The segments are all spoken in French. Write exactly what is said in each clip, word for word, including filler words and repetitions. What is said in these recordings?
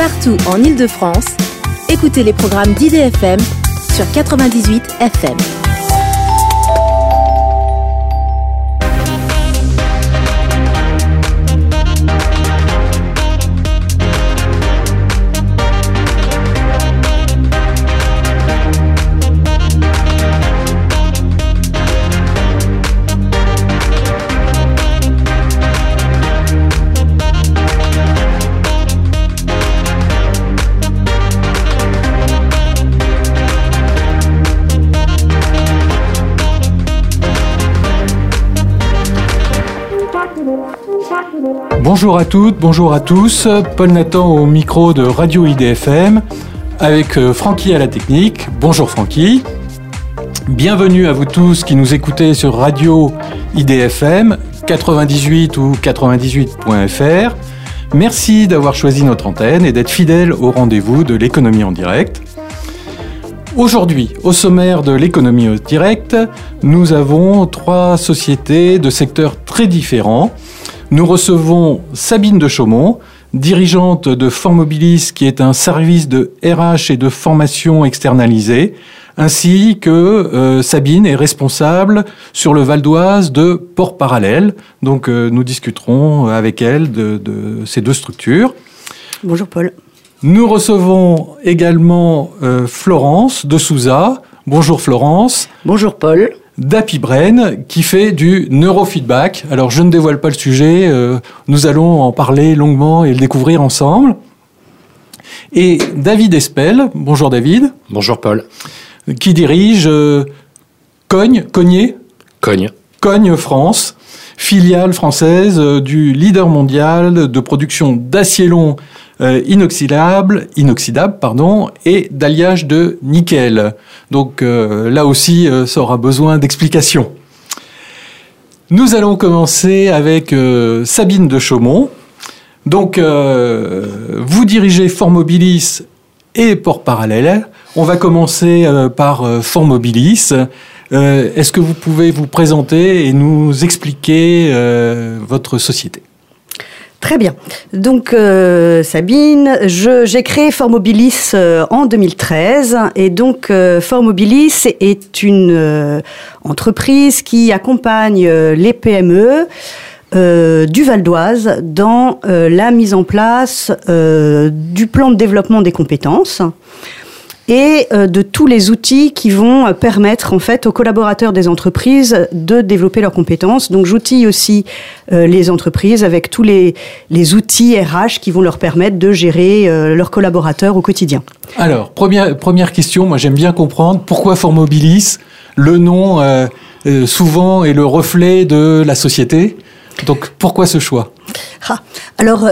Partout en Île-de-France, écoutez les programmes d'I D F M sur quatre-vingt-dix-huit F M. Bonjour à toutes, bonjour à tous, Paul Nathan au micro de Radio I D F M avec Francky à la technique. Bonjour Francky. Bienvenue à vous tous qui nous écoutez sur Radio I D F M quatre-vingt-dix-huit ou quatre-vingt-dix-huit point F R. Merci d'avoir choisi notre antenne et d'être fidèles au rendez-vous de l'économie en direct. Aujourd'hui, au sommaire de l'économie en direct, nous avons trois sociétés de secteurs très différents. Nous recevons Sabine de Chaumont, dirigeante de Formobilis, qui est un service de R H et de formation externalisé, ainsi que euh, Sabine est responsable sur le Val d'Oise de Port Parallèle. Donc euh, nous discuterons avec elle de, de ces deux structures. Bonjour Paul. Nous recevons également euh, Florence de Souza. Bonjour Florence. Bonjour Paul. d'Apibrain, qui fait du neurofeedback. Alors, je ne dévoile pas le sujet, euh, nous allons en parler longuement et le découvrir ensemble. Et David Espel, bonjour David. Bonjour Paul. Qui dirige euh, Cogne, Cogné Cogne. Cogne France, filiale française euh, du leader mondial de production d'acier long Euh, inoxydable, inoxydable pardon, et d'alliage de nickel. Donc euh, là aussi, euh, ça aura besoin d'explications. Nous allons commencer avec euh, Sabine de Chaumont. Donc, euh, vous dirigez Formobilis et Port Parallèle. On va commencer euh, par euh, Formobilis. Euh, est-ce que vous pouvez vous présenter et nous expliquer euh, votre société ? Très bien. Donc, euh, Sabine, je, j'ai créé Formobilis euh, en deux mille treize. Et donc, euh, Formobilis est une euh, entreprise qui accompagne euh, les P M E euh, du Val d'Oise dans euh, la mise en place euh, du plan de développement des compétences et euh, de tous les outils qui vont euh, permettre en fait aux collaborateurs des entreprises de développer leurs compétences. Donc j'outille aussi euh, les entreprises avec tous les, les outils R H qui vont leur permettre de gérer euh, leurs collaborateurs au quotidien. Alors, première, première question, moi j'aime bien comprendre pourquoi Formobilis, le nom euh, euh, souvent est le reflet de la société. Donc pourquoi ce choix ? ah, Alors,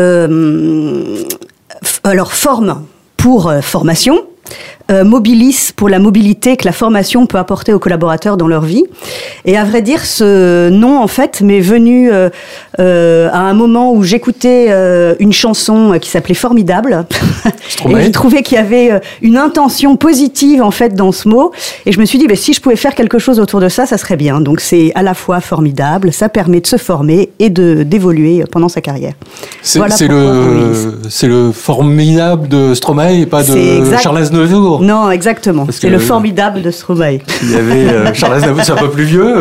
euh, f- alors forme pour euh, formation. Euh, Mobilis pour la mobilité que la formation peut apporter aux collaborateurs dans leur vie. Et à vrai dire, ce nom, en fait, m'est venu euh, euh, à un moment où j'écoutais euh, une chanson qui s'appelait Formidable. Et j'ai trouvé qu'il y avait euh, une intention positive, en fait, dans ce mot. Et je me suis dit, bah, si je pouvais faire quelque chose autour de ça, ça serait bien. Donc, c'est à la fois formidable, ça permet de se former et de, d'évoluer pendant sa carrière. C'est, voilà c'est, le, c'est le formidable de Stromae et pas de Charles Aznavour. Non, exactement. Parce c'est le formidable de Stromae. Il y avait euh, Charles Aznavour, c'est un peu plus vieux. Euh,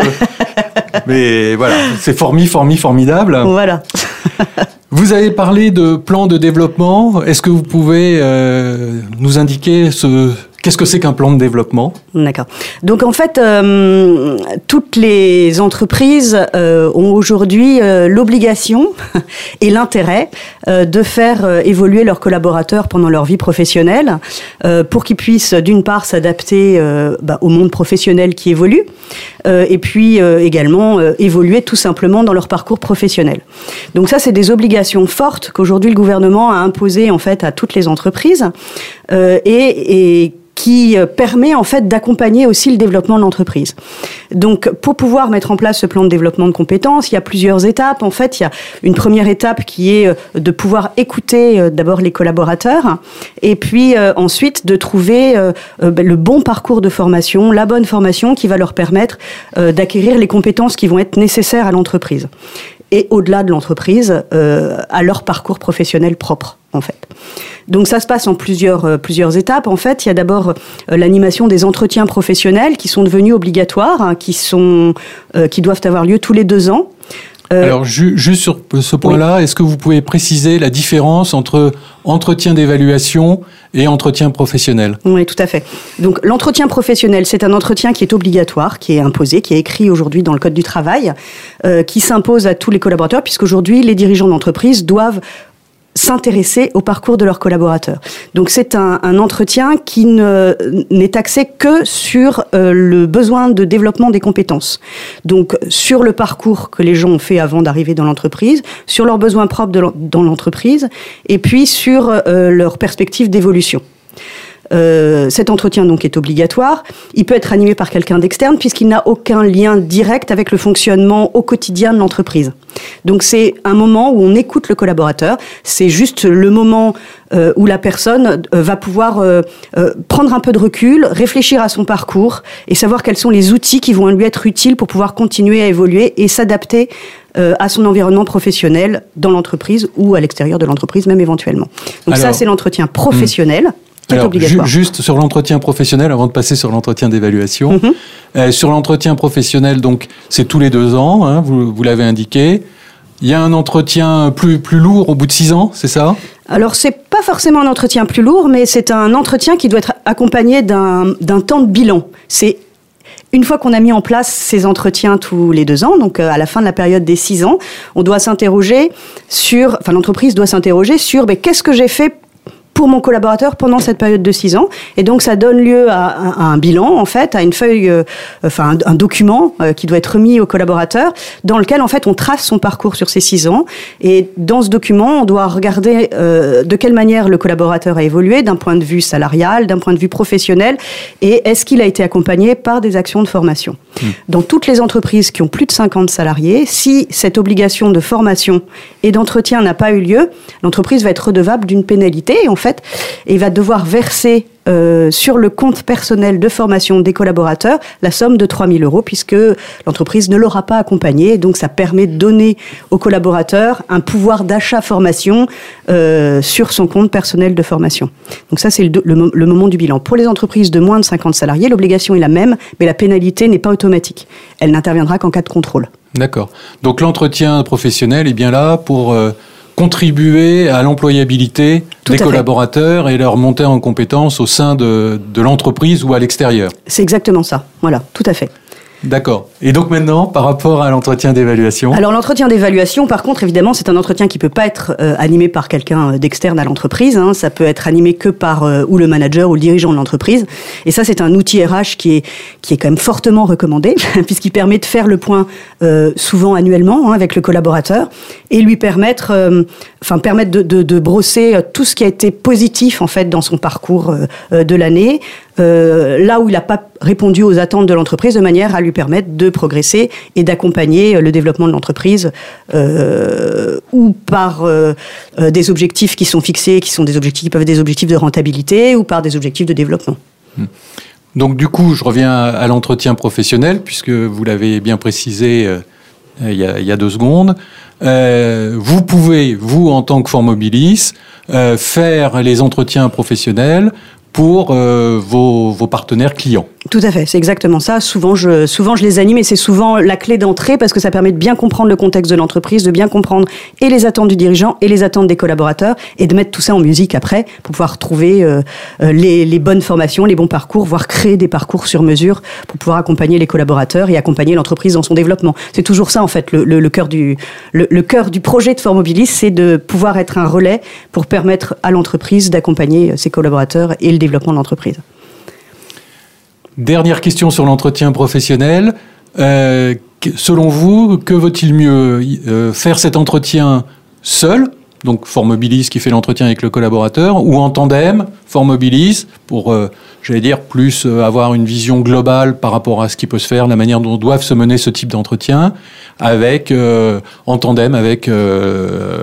mais voilà, c'est formi, formi, formidable. Voilà. Vous avez parlé de plan de développement. Est-ce que vous pouvez euh, nous indiquer ce... Qu'est-ce que c'est qu'un plan de développement ? D'accord. Donc en fait, euh, toutes les entreprises euh, ont aujourd'hui euh, l'obligation et l'intérêt euh, de faire euh, évoluer leurs collaborateurs pendant leur vie professionnelle euh, pour qu'ils puissent d'une part s'adapter euh, bah, au monde professionnel qui évolue euh, et puis euh, également euh, évoluer tout simplement dans leur parcours professionnel. Donc ça, c'est des obligations fortes qu'aujourd'hui le gouvernement a imposées en fait à toutes les entreprises euh, et, et qui permet en fait d'accompagner aussi le développement de l'entreprise. Donc, pour pouvoir mettre en place ce plan de développement de compétences, il y a plusieurs étapes. En fait, il y a une première étape qui est de pouvoir écouter d'abord les collaborateurs et puis euh, ensuite de trouver euh, le bon parcours de formation, la bonne formation qui va leur permettre euh, d'acquérir les compétences qui vont être nécessaires à l'entreprise et au-delà de l'entreprise, euh, à leur parcours professionnel propre. en fait. Donc ça se passe en plusieurs, euh, plusieurs étapes. En fait, il y a d'abord euh, l'animation des entretiens professionnels qui sont devenus obligatoires, hein, qui, sont, euh, qui doivent avoir lieu tous les deux ans. Euh, Alors, ju- juste sur ce point-là, oui. Est-ce que vous pouvez préciser la différence entre entretien d'évaluation et entretien professionnel ? Oui, tout à fait. Donc, l'entretien professionnel, c'est un entretien qui est obligatoire, qui est imposé, qui est écrit aujourd'hui dans le Code du travail, euh, qui s'impose à tous les collaborateurs, puisqu'aujourd'hui, les dirigeants d'entreprise doivent s'intéresser au parcours de leurs collaborateurs. Donc c'est un, un entretien qui ne, n'est axé que sur euh, le besoin de développement des compétences. Donc sur le parcours que les gens ont fait avant d'arriver dans l'entreprise, sur leurs besoins propres de, dans l'entreprise, et puis sur euh, leurs perspectives d'évolution. Euh, cet entretien donc est obligatoire. Il peut être animé par quelqu'un d'externe puisqu'il n'a aucun lien direct avec le fonctionnement au quotidien de l'entreprise. Donc c'est un moment où on écoute le collaborateur. C'est juste le moment euh, où la personne euh, va pouvoir euh, euh, prendre un peu de recul, réfléchir à son parcours et savoir quels sont les outils qui vont lui être utiles pour pouvoir continuer à évoluer et s'adapter euh, à son environnement professionnel dans l'entreprise ou à l'extérieur de l'entreprise même éventuellement. Donc Alors, ça c'est l'entretien professionnel. Mmh. Alors, ju- juste sur l'entretien professionnel, avant de passer sur l'entretien d'évaluation. Mm-hmm. Euh, sur l'entretien professionnel, donc, c'est tous les deux ans, hein, vous, vous l'avez indiqué. Il y a un entretien plus, plus lourd au bout de six ans, c'est ça ? Alors, c'est pas forcément un entretien plus lourd, mais c'est un entretien qui doit être accompagné d'un, d'un temps de bilan. C'est une fois qu'on a mis en place ces entretiens tous les deux ans, donc à la fin de la période des six ans, on doit s'interroger sur, enfin, l'entreprise doit s'interroger sur, mais qu'est-ce que j'ai fait pour mon collaborateur pendant cette période de six ans. Et donc, ça donne lieu à, à un bilan, en fait, à une feuille, euh, enfin, un, un document euh, qui doit être remis au collaborateur, dans lequel, en fait, on trace son parcours sur ces six ans. Et dans ce document, on doit regarder euh, de quelle manière le collaborateur a évolué, d'un point de vue salarial, d'un point de vue professionnel, et est-ce qu'il a été accompagné par des actions de formation. Mmh. Dans toutes les entreprises qui ont plus de cinquante salariés, si cette obligation de formation et d'entretien n'a pas eu lieu, l'entreprise va être redevable d'une pénalité, en fait, et va devoir verser euh, sur le compte personnel de formation des collaborateurs la somme de trois mille euros, puisque l'entreprise ne l'aura pas accompagné. Donc, ça permet de donner aux collaborateurs un pouvoir d'achat formation euh, sur son compte personnel de formation. Donc, ça, c'est le, le, le moment du bilan. Pour les entreprises de moins de cinquante salariés, l'obligation est la même, mais la pénalité n'est pas automatique. Elle n'interviendra qu'en cas de contrôle. D'accord. Donc, l'entretien professionnel est bien là pour Euh... contribuer à l'employabilité Tout des collaborateurs fait. Et leur montée en compétences au sein de, de l'entreprise ou à l'extérieur. C'est exactement ça, voilà, tout à fait. D'accord. Et donc maintenant, par rapport à l'entretien d'évaluation ? Alors l'entretien d'évaluation, par contre, évidemment, c'est un entretien qui ne peut pas être euh, animé par quelqu'un d'externe à l'entreprise. Hein. Ça peut être animé que par euh, ou le manager ou le dirigeant de l'entreprise. Et ça, c'est un outil R H qui est, qui est quand même fortement recommandé, puisqu'il permet de faire le point euh, souvent annuellement hein, avec le collaborateur et lui permettre, euh, enfin, permettre de, de, de brosser tout ce qui a été positif en fait, dans son parcours euh, de l'année. Euh, là où il n'a pas répondu aux attentes de l'entreprise, de manière à lui permettre de progresser et d'accompagner le développement de l'entreprise euh, ou par euh, des objectifs qui sont fixés, qui sont des objectifs qui peuvent être des objectifs de rentabilité ou par des objectifs de développement. Donc du coup, je reviens à l'entretien professionnel, puisque vous l'avez bien précisé euh, il, y a, il y a deux secondes. Euh, vous pouvez, vous en tant que Formobilis, euh, faire les entretiens professionnels pour euh, vos, vos partenaires clients. Tout à fait, c'est exactement ça. Souvent je, souvent, je les anime et c'est souvent la clé d'entrée parce que ça permet de bien comprendre le contexte de l'entreprise, de bien comprendre et les attentes du dirigeant et les attentes des collaborateurs et de mettre tout ça en musique après pour pouvoir trouver euh, les, les bonnes formations, les bons parcours, voire créer des parcours sur mesure pour pouvoir accompagner les collaborateurs et accompagner l'entreprise dans son développement. C'est toujours ça en fait, le, le, le, cœur, du, le, le cœur du projet de Formobilis, c'est de pouvoir être un relais pour permettre à l'entreprise d'accompagner ses collaborateurs et le développement de l'entreprise. Dernière question sur l'entretien professionnel. Euh, selon vous, que vaut-il mieux euh, faire cet entretien seul, donc Formobilis qui fait l'entretien avec le collaborateur, ou en tandem, Formobilis, pour, euh, j'allais dire, plus euh, avoir une vision globale par rapport à ce qui peut se faire, la manière dont doivent se mener ce type d'entretien, avec, euh, en tandem avec euh,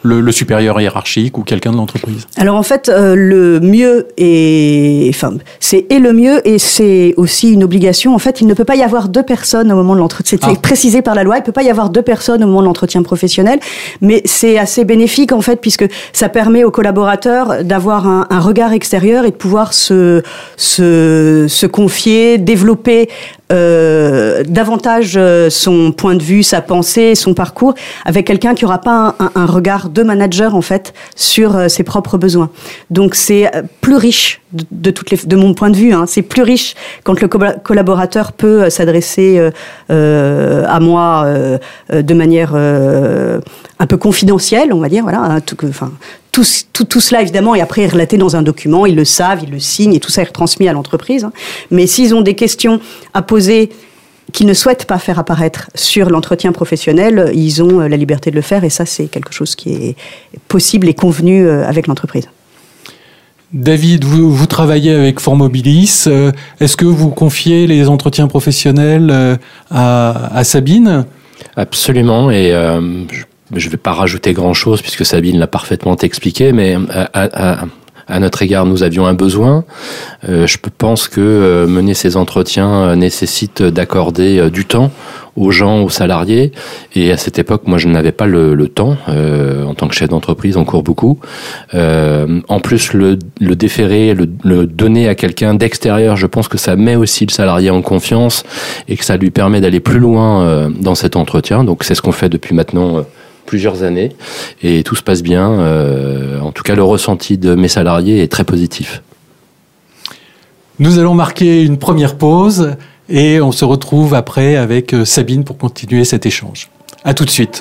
le, le supérieur hiérarchique ou quelqu'un de l'entreprise? Alors en fait, euh, le mieux est, enfin, c'est et le mieux et c'est aussi une obligation. En fait, il ne peut pas y avoir deux personnes au moment de l'entretien. C'est ah. précisé par la loi. Il ne peut pas y avoir deux personnes au moment de l'entretien professionnel, mais c'est assez bénéfique en fait puisque ça permet aux collaborateurs d'avoir un, un regard extérieur et de pouvoir se se, se confier, développer Euh, davantage euh, son point de vue, sa pensée, son parcours, avec quelqu'un qui n'aura pas un, un, un regard de manager en fait sur euh, ses propres besoins. Donc c'est plus riche de, de toutes les, de mon point de vue. Hein, c'est plus riche quand le co- collaborateur peut euh, s'adresser euh, euh, à moi euh, euh, de manière euh, un peu confidentielle, on va dire. Voilà, hein, tout, enfin. Tout, tout, tout cela, évidemment, est après relaté dans un document, ils le savent, ils le signent, et tout ça est retransmis à l'entreprise. Hein. Mais s'ils ont des questions à poser qu'ils ne souhaitent pas faire apparaître sur l'entretien professionnel, ils ont la liberté de le faire, et ça, c'est quelque chose qui est possible et convenu avec l'entreprise. David, vous, vous travaillez avec Formobilis. Euh, est-ce que vous confiez les entretiens professionnels euh, à, à Sabine ? Absolument, et euh, je... Je ne vais pas rajouter grand-chose puisque Sabine l'a parfaitement expliqué, mais à, à, à notre égard, nous avions un besoin. Euh, je pense que euh, mener ces entretiens euh, nécessite d'accorder euh, du temps aux gens, aux salariés. Et à cette époque, moi, je n'avais pas le, le temps. Euh, en tant que chef d'entreprise, on court beaucoup. Euh, en plus, le, le déférer, le, le donner à quelqu'un d'extérieur, je pense que ça met aussi le salarié en confiance et que ça lui permet d'aller plus loin euh, dans cet entretien. Donc, c'est ce qu'on fait depuis maintenant... Euh, plusieurs années et tout se passe bien. Euh, en tout cas, le ressenti de mes salariés est très positif. Nous allons marquer une première pause et on se retrouve après avec Sabine pour continuer cet échange. À tout de suite.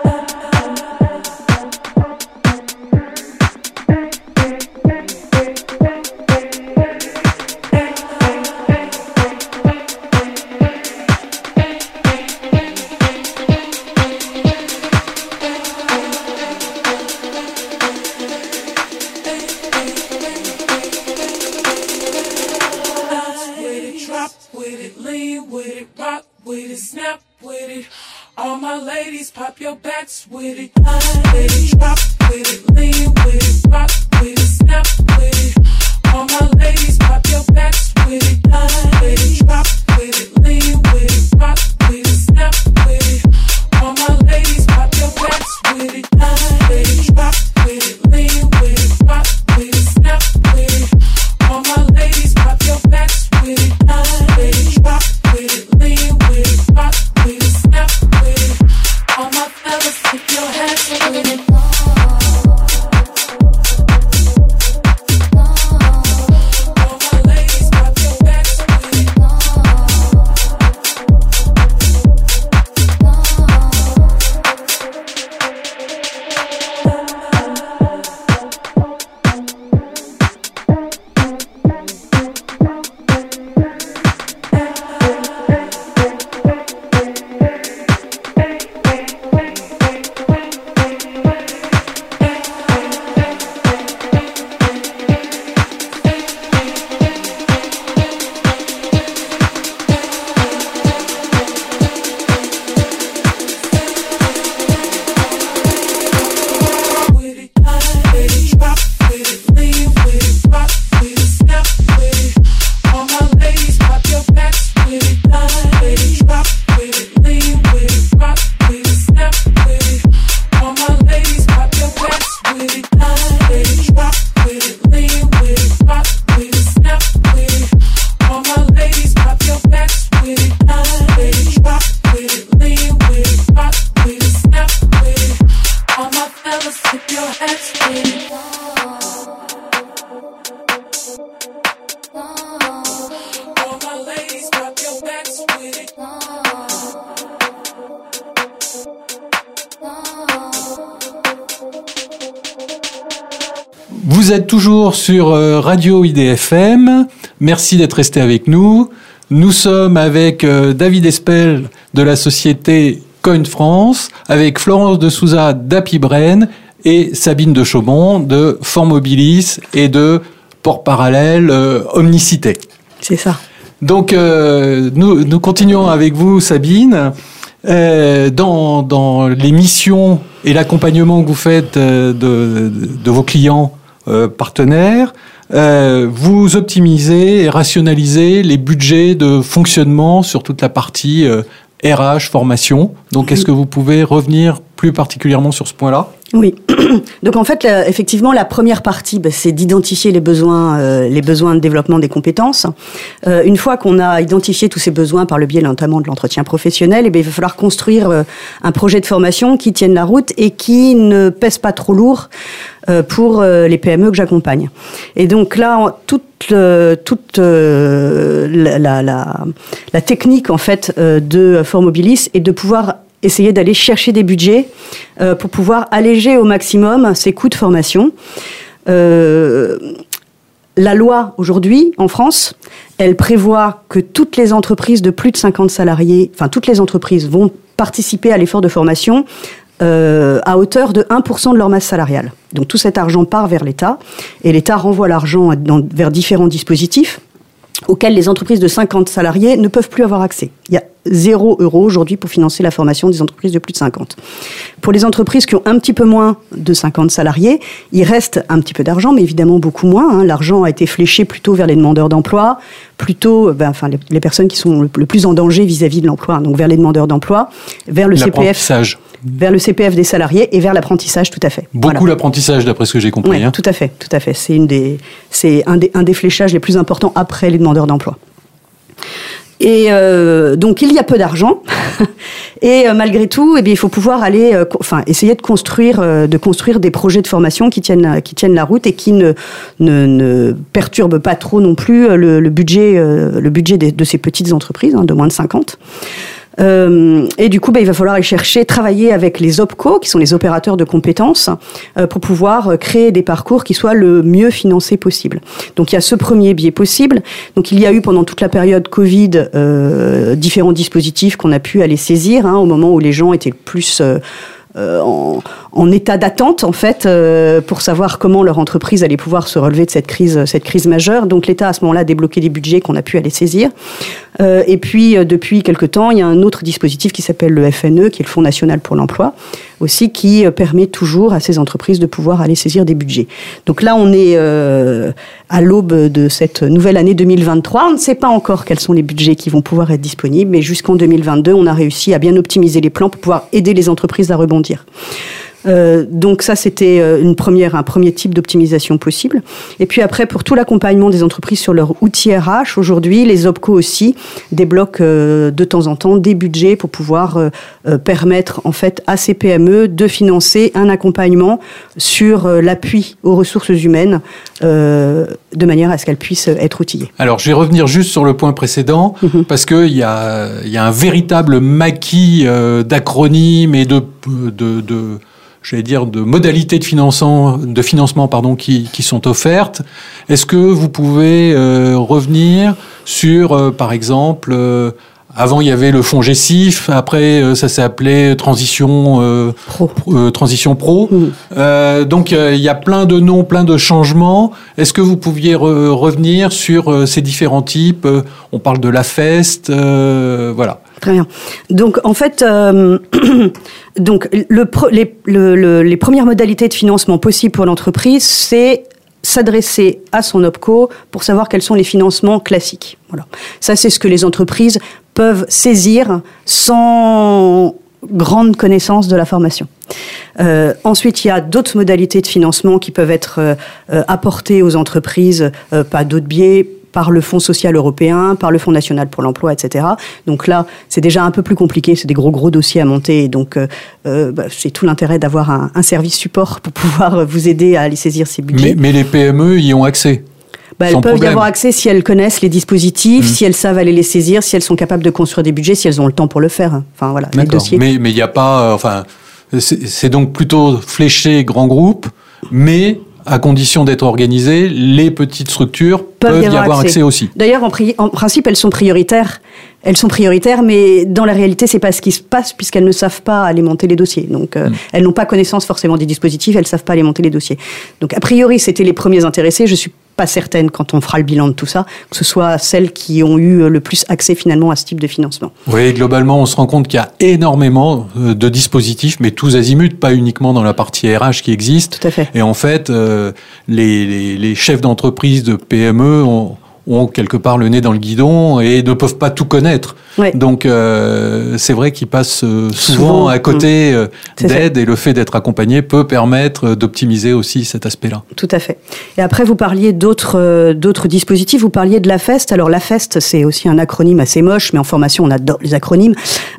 Vous êtes toujours sur Radio I D F M. Merci d'être resté avec nous. Nous sommes avec David Espel de la société Coin France, avec Florence de Souza d'Apibren et Sabine de Chaumont de Formobilis et de Port Parallèle euh, Omnicité. C'est ça. Donc, euh, nous, nous continuons avec vous, Sabine. Euh, dans, dans les missions Et l'accompagnement que vous faites de, de, de vos clients euh, partenaires, euh, vous optimisez et rationalisez les budgets de fonctionnement sur toute la partie euh, R H, formation. Donc, est-ce que vous pouvez revenir plus particulièrement sur ce point-là ? Oui. Donc en fait, la, effectivement, la première partie, bah, c'est d'identifier les besoins, euh, les besoins de développement des compétences. Euh, une fois qu'on a identifié tous ces besoins par le biais notamment de l'entretien professionnel, eh bien, il va falloir construire euh, un projet de formation qui tienne la route et qui ne pèse pas trop lourd euh, pour euh, les P M E que j'accompagne. Et donc là, toute le, toute euh, la, la, la, la technique en fait euh, de Formobilis est de pouvoir essayer d'aller chercher des budgets euh, pour pouvoir alléger au maximum ces coûts de formation. Euh, la loi, aujourd'hui, en France, elle prévoit que toutes les entreprises de plus de cinquante salariés, enfin, toutes les entreprises vont participer à l'effort de formation euh, à hauteur de un pour cent de leur masse salariale. Donc, tout cet argent part vers l'État, et l'État renvoie l'argent dans, vers différents dispositifs auxquels les entreprises de cinquante salariés ne peuvent plus avoir accès. Il y a zéro euro aujourd'hui pour financer la formation des entreprises de plus de cinquante. Pour les entreprises qui ont un petit peu moins de cinquante salariés, il reste un petit peu d'argent, mais évidemment beaucoup moins. Hein. L'argent a été fléché plutôt vers les demandeurs d'emploi, plutôt, ben, enfin, les, les personnes qui sont le, le plus en danger vis-à-vis de l'emploi, hein, donc vers les demandeurs d'emploi, vers le C P F, vers le C P F des salariés et vers l'apprentissage, tout à fait. Beaucoup voilà. L'apprentissage, d'après ce que j'ai compris. Oui, hein. tout à fait, tout à fait. C'est une des, c'est un des, un des fléchages les plus importants après les demandeurs d'emploi. Et euh, donc il y a peu d'argent et euh, malgré tout, eh bien, il faut pouvoir aller, euh, co- enfin essayer de construire, euh, de construire des projets de formation qui tiennent, qui tiennent la route et qui ne, ne, ne perturbent pas trop non plus le, le budget, euh, le budget de, de ces petites entreprises, hein, de moins de cinquante. Euh, et du coup, bah, il va falloir aller chercher, travailler avec les OPCO, qui sont les opérateurs de compétences, euh, pour pouvoir créer des parcours qui soient le mieux financés possible. Donc, il y a ce premier biais possible. Donc, il y a eu pendant toute la période Covid euh, différents dispositifs qu'on a pu aller saisir, hein, au moment où les gens étaient plus euh, euh, en, en état d'attente, en fait, euh, pour savoir comment leur entreprise allait pouvoir se relever de cette crise, cette crise majeure. Donc, l'État, à ce moment-là, a débloqué des budgets qu'on a pu aller saisir. Euh, et puis, euh, depuis quelque temps, il y a un autre dispositif qui s'appelle le F N E, qui est le Fonds national pour l'emploi, aussi, qui euh, permet toujours à ces entreprises de pouvoir aller saisir des budgets. Donc là, on est euh, à l'aube de cette nouvelle année deux mille vingt-trois. On ne sait pas encore quels sont les budgets qui vont pouvoir être disponibles, mais jusqu'en deux mille vingt-deux, on a réussi à bien optimiser les plans pour pouvoir aider les entreprises à rebondir. Euh, donc ça, c'était une première, un premier type d'optimisation possible. Et puis après, pour tout l'accompagnement des entreprises sur leur outil R H, aujourd'hui, les OPCO aussi débloquent euh, de temps en temps des budgets pour pouvoir euh, euh, permettre en fait à ces P M E de financer un accompagnement sur euh, l'appui aux ressources humaines euh, de manière à ce qu'elles puissent être outillées. Alors, je vais revenir juste sur le point précédent, mmh. parce qu'il y a, y a un véritable maquis euh, d'acronymes et de... de, de j'allais dire, de modalités de financement, de financement pardon, qui, qui sont offertes. Est-ce que vous pouvez euh, revenir sur, euh, par exemple, euh, avant il y avait le fonds G S I F, après euh, ça s'est appelé Transition euh, Pro. Euh, Transition Pro. Mmh. Euh, donc euh, il y a plein de noms, plein de changements. Est-ce que vous pouviez re- revenir sur euh, ces différents types ? euh, On parle de l'A F E S T, euh, voilà. Très bien. Donc, en fait, euh, donc, le, les, le, le, les premières modalités de financement possibles pour l'entreprise, c'est s'adresser à son OPCO pour savoir quels sont les financements classiques. Voilà. Ça, c'est ce que les entreprises peuvent saisir sans grande connaissance de la formation. Euh, ensuite, il y a d'autres modalités de financement qui peuvent être euh, apportées aux entreprises euh, par d'autres biais, par le Fonds social européen, par le Fonds national pour l'emploi, et cetera. Donc là, c'est déjà un peu plus compliqué, c'est des gros gros dossiers à monter, donc euh, bah, c'est tout l'intérêt d'avoir un, un service support pour pouvoir vous aider à aller saisir ces budgets. Mais, mais les P M E y ont accès. Bah, elles peuvent problème. y avoir accès si elles connaissent les dispositifs, mmh. si elles savent aller les saisir, si elles sont capables de construire des budgets, si elles ont le temps pour le faire. Enfin voilà, les dossiers. Mais il n'y a pas, euh, enfin, c'est, c'est donc plutôt fléché grand groupe, mais à condition d'être organisées, les petites structures peuvent, peuvent y avoir, y avoir accès. accès aussi. D'ailleurs, en, pri- en principe, elles sont prioritaires. Elles sont prioritaires, mais dans la réalité, c'est pas ce qui se passe puisqu'elles ne savent pas alimenter les dossiers. Donc, euh, mmh. elles n'ont pas connaissance forcément des dispositifs, elles savent pas alimenter les dossiers. Donc, a priori, c'était les premiers intéressés. Je suis pas certaine quand on fera le bilan de tout ça, que ce soit celles qui ont eu le plus accès finalement à ce type de financement. Oui, globalement, on se rend compte qu'il y a énormément de dispositifs, mais tous azimuts, pas uniquement dans la partie R H qui existe. Tout à fait. Et en fait, euh, les, les, les chefs d'entreprise de P M E ont, ont quelque part le nez dans le guidon et ne peuvent pas tout connaître. Ouais. Donc, euh, c'est vrai qu'ils passent souvent, souvent à côté euh, d'aide et le fait d'être accompagné peut permettre d'optimiser aussi cet aspect-là. Tout à fait. Et après, vous parliez d'autres, euh, d'autres dispositifs. Vous parliez de l'AFEST. Alors, l'AFEST, c'est aussi un acronyme assez moche, mais en formation, on adore les acronymes.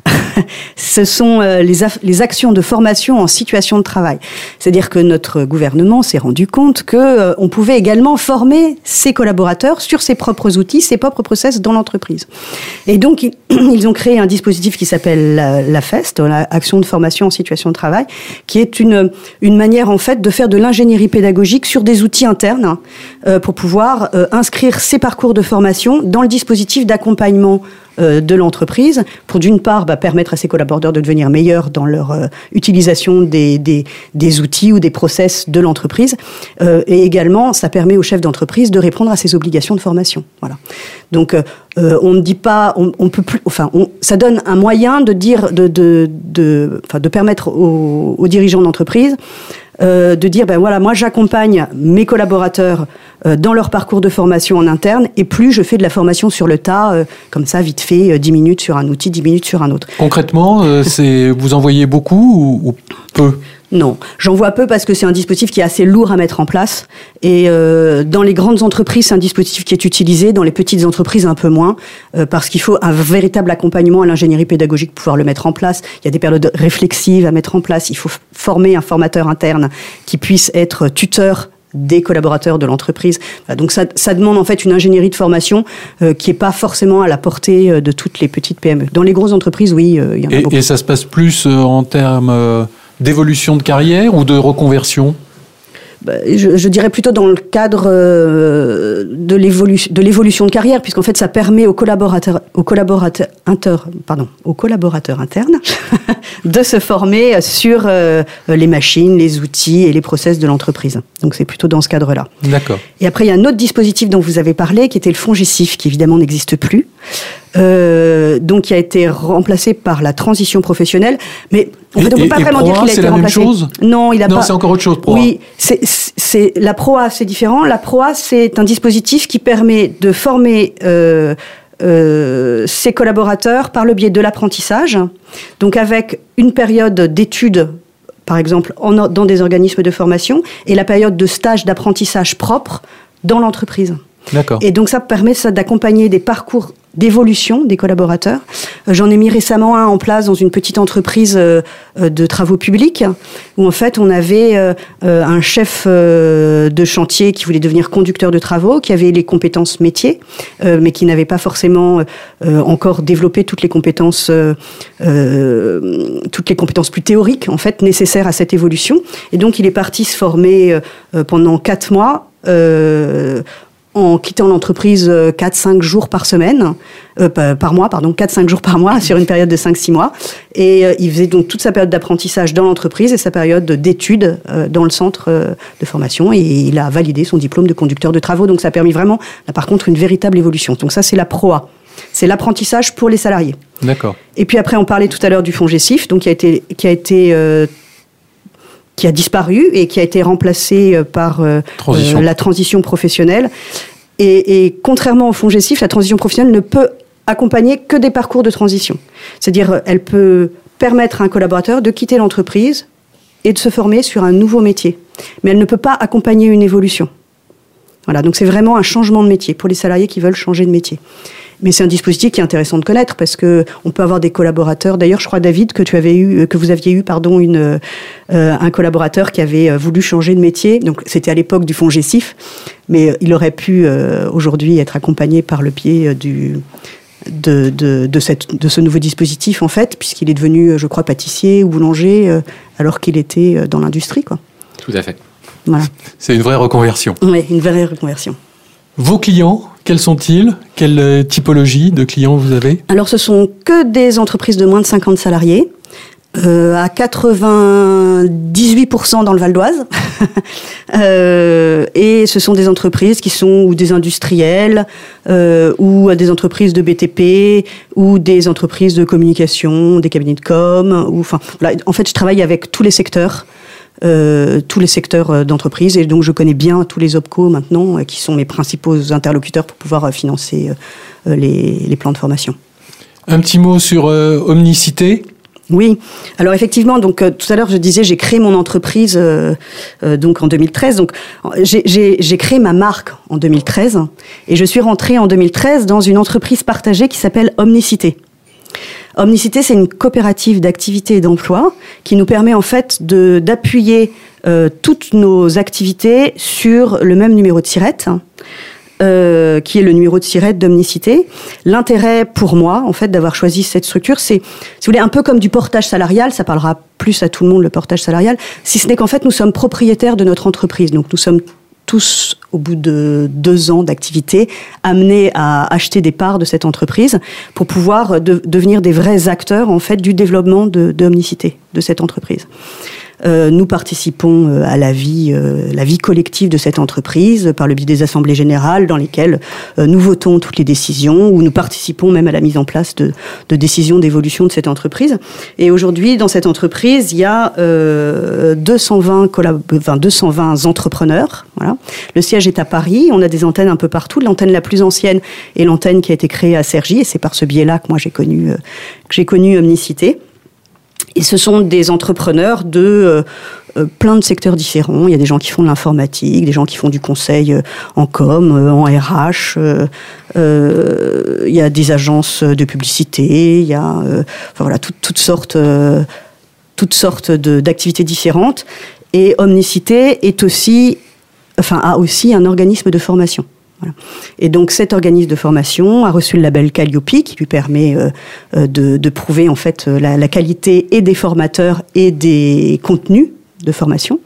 Ce sont euh, les, af- les actions de formation en situation de travail. C'est-à-dire que notre gouvernement s'est rendu compte que euh, on pouvait également former ses collaborateurs sur ses propres outils, ses propres process dans l'entreprise. Et donc, ils, ils ont créé un dispositif qui s'appelle la, la FEST, l'Action de formation en situation de travail, qui est une, une manière, en fait, de faire de l'ingénierie pédagogique sur des outils internes euh, pour pouvoir euh, inscrire ces parcours de formation dans le dispositif d'accompagnement de l'entreprise, pour d'une part bah, permettre à ses collaborateurs de devenir meilleurs dans leur euh, utilisation des, des, des outils ou des process de l'entreprise, euh, et également ça permet au chef d'entreprise de répondre à ses obligations de formation. Voilà. Donc euh, on ne dit pas, on, on peut plus, enfin on, ça donne un moyen de dire, de, de, de, enfin, de permettre aux, aux dirigeants d'entreprise Euh, de dire, ben voilà, moi j'accompagne mes collaborateurs euh, dans leur parcours de formation en interne, et plus je fais de la formation sur le tas, euh, comme ça, vite fait, euh, dix minutes sur un outil, dix minutes sur un autre. Concrètement, euh, c'est, vous en voyez beaucoup ou, ou peu ? Non, j'en vois peu parce que c'est un dispositif qui est assez lourd à mettre en place. Et euh, dans les grandes entreprises, c'est un dispositif qui est utilisé. Dans les petites entreprises, un peu moins, euh, parce qu'il faut un véritable accompagnement à l'ingénierie pédagogique pour pouvoir le mettre en place. Il y a des périodes réflexives à mettre en place. Il faut former un formateur interne qui puisse être tuteur des collaborateurs de l'entreprise. Donc ça, ça demande en fait une ingénierie de formation euh, qui n'est pas forcément à la portée de toutes les petites P M E. Dans les grosses entreprises, oui, euh, il y en a et, beaucoup. Et ça se passe plus euh, en termes euh, d'évolution de carrière ou de reconversion ? Je, je dirais plutôt dans le cadre euh, de, l'évolution, de l'évolution de carrière, puisqu'en fait ça permet aux collaborateurs, aux collaborateurs, inter, pardon, aux collaborateurs internes de se former sur euh, les machines, les outils et les process de l'entreprise. Donc c'est plutôt dans ce cadre-là. D'accord. Et après il y a un autre dispositif dont vous avez parlé, qui était le FONGECIF, qui évidemment n'existe plus. Euh, donc qui a été remplacé par la transition professionnelle, mais en fait, on ne peut pas vraiment dire qu'il a été remplacé. Chose non, il a non, pas. c'est encore autre chose. Proa. Oui, c'est, c'est la Proa, c'est différent. La Proa, c'est un dispositif qui permet de former euh, euh, ses collaborateurs par le biais de l'apprentissage, donc avec une période d'études, par exemple, en, dans des organismes de formation, et la période de stage d'apprentissage propre dans l'entreprise. D'accord. Et donc ça permet ça d'accompagner des parcours d'évolution des collaborateurs. Euh, j'en ai mis récemment un en place dans une petite entreprise euh, de travaux publics où en fait on avait euh, euh, un chef euh, de chantier qui voulait devenir conducteur de travaux, qui avait les compétences métiers, euh, mais qui n'avait pas forcément euh, encore développé toutes les compétences, euh, euh, toutes les compétences plus théoriques en fait nécessaires à cette évolution. Et donc il est parti se former euh, pendant quatre mois. Euh, en quittant l'entreprise quatre à cinq jours par semaine, euh, par mois, pardon, quatre à cinq jours par mois, sur une période de cinq à six mois. Et euh, il faisait donc toute sa période d'apprentissage dans l'entreprise et sa période d'études euh, dans le centre euh, de formation. Et il a validé son diplôme de conducteur de travaux. Donc ça a permis vraiment, là, par contre, une véritable évolution. Donc ça, c'est la Proa. C'est l'apprentissage pour les salariés. D'accord. Et puis après, on parlait tout à l'heure du FONGECIF, donc qui a été... Qui a été euh, qui a disparu et qui a été remplacé par euh, transition. Euh, la transition professionnelle. Et, et contrairement au FONGECIF, la transition professionnelle ne peut accompagner que des parcours de transition. C'est-à-dire, elle peut permettre à un collaborateur de quitter l'entreprise et de se former sur un nouveau métier. Mais elle ne peut pas accompagner une évolution. Voilà, donc c'est vraiment un changement de métier pour les salariés qui veulent changer de métier. Mais c'est un dispositif qui est intéressant de connaître parce que on peut avoir des collaborateurs. D'ailleurs, je crois, David, que tu avais eu, que vous aviez eu, pardon, une, euh, un collaborateur qui avait voulu changer de métier. Donc, c'était à l'époque du FONGECIF, mais il aurait pu euh, aujourd'hui être accompagné par le biais du de de de, cette, de ce nouveau dispositif en fait, puisqu'il est devenu, je crois, pâtissier ou boulanger euh, alors qu'il était dans l'industrie, quoi. Tout à fait. Voilà. C'est une vraie reconversion. Oui, une vraie reconversion. Vos clients, quels sont-ils ? Quelle typologie de clients vous avez ? Alors, ce sont que des entreprises de moins de cinquante salariés, Euh, à quatre-vingt-dix-huit pour cent dans le Val d'Oise. euh, et ce sont des entreprises qui sont ou des industriels, euh, ou des entreprises de B T P, ou des entreprises de communication, des cabinets de com. Ou, enfin, là, en fait, je travaille avec tous les secteurs. Euh, tous les secteurs d'entreprise, et donc je connais bien tous les OPCO maintenant, euh, qui sont mes principaux interlocuteurs pour pouvoir euh, financer euh, les, les plans de formation. Un petit mot sur euh, Omnicité. Oui, alors effectivement, donc euh, tout à l'heure je disais j'ai créé mon entreprise euh, euh, donc en deux mille treize, donc j'ai, j'ai, j'ai créé ma marque en deux mille treize et je suis rentrée en deux mille treize dans une entreprise partagée qui s'appelle Omnicité. Omnicité, c'est une coopérative d'activité et d'emploi qui nous permet en fait de, d'appuyer euh, toutes nos activités sur le même numéro de SIRET, euh, qui est le numéro de SIRET d'Omnicité. L'intérêt pour moi, en fait, d'avoir choisi cette structure, c'est, si vous voulez, un peu comme du portage salarial, ça parlera plus à tout le monde, le portage salarial, si ce n'est qu'en fait, nous sommes propriétaires de notre entreprise. Donc, nous sommes tous, au bout de deux ans d'activité, amenés à acheter des parts de cette entreprise pour pouvoir de, devenir des vrais acteurs, en fait, du développement de, de Omnicité, de cette entreprise. Euh, nous participons à la vie, euh, la vie collective de cette entreprise par le biais des assemblées générales dans lesquelles euh, nous votons toutes les décisions, ou nous participons même à la mise en place de, de décisions d'évolution de cette entreprise. Et aujourd'hui, dans cette entreprise, il y a euh, deux cent vingt, collab- enfin, deux cent vingt entrepreneurs. Voilà. Le siège est à Paris. On a des antennes un peu partout. L'antenne la plus ancienne est l'antenne qui a été créée à Cergy, et c'est par ce biais-là que moi j'ai connu, euh, que j'ai connu Omnicité. Et ce sont des entrepreneurs de euh, euh, plein de secteurs différents. Il y a des gens qui font de l'informatique, des gens qui font du conseil euh, en com, euh, en R H. Euh, euh, il y a des agences de publicité. Il y a euh, enfin, voilà, tout, toutes sortes, euh, toutes sortes de, d'activités différentes. Et Omnicité est aussi, enfin, a aussi un organisme de formation. Voilà. Et donc cet organisme de formation a reçu le label Calliope qui lui permet euh, de, de prouver en fait la, la qualité et des formateurs et des contenus de formation.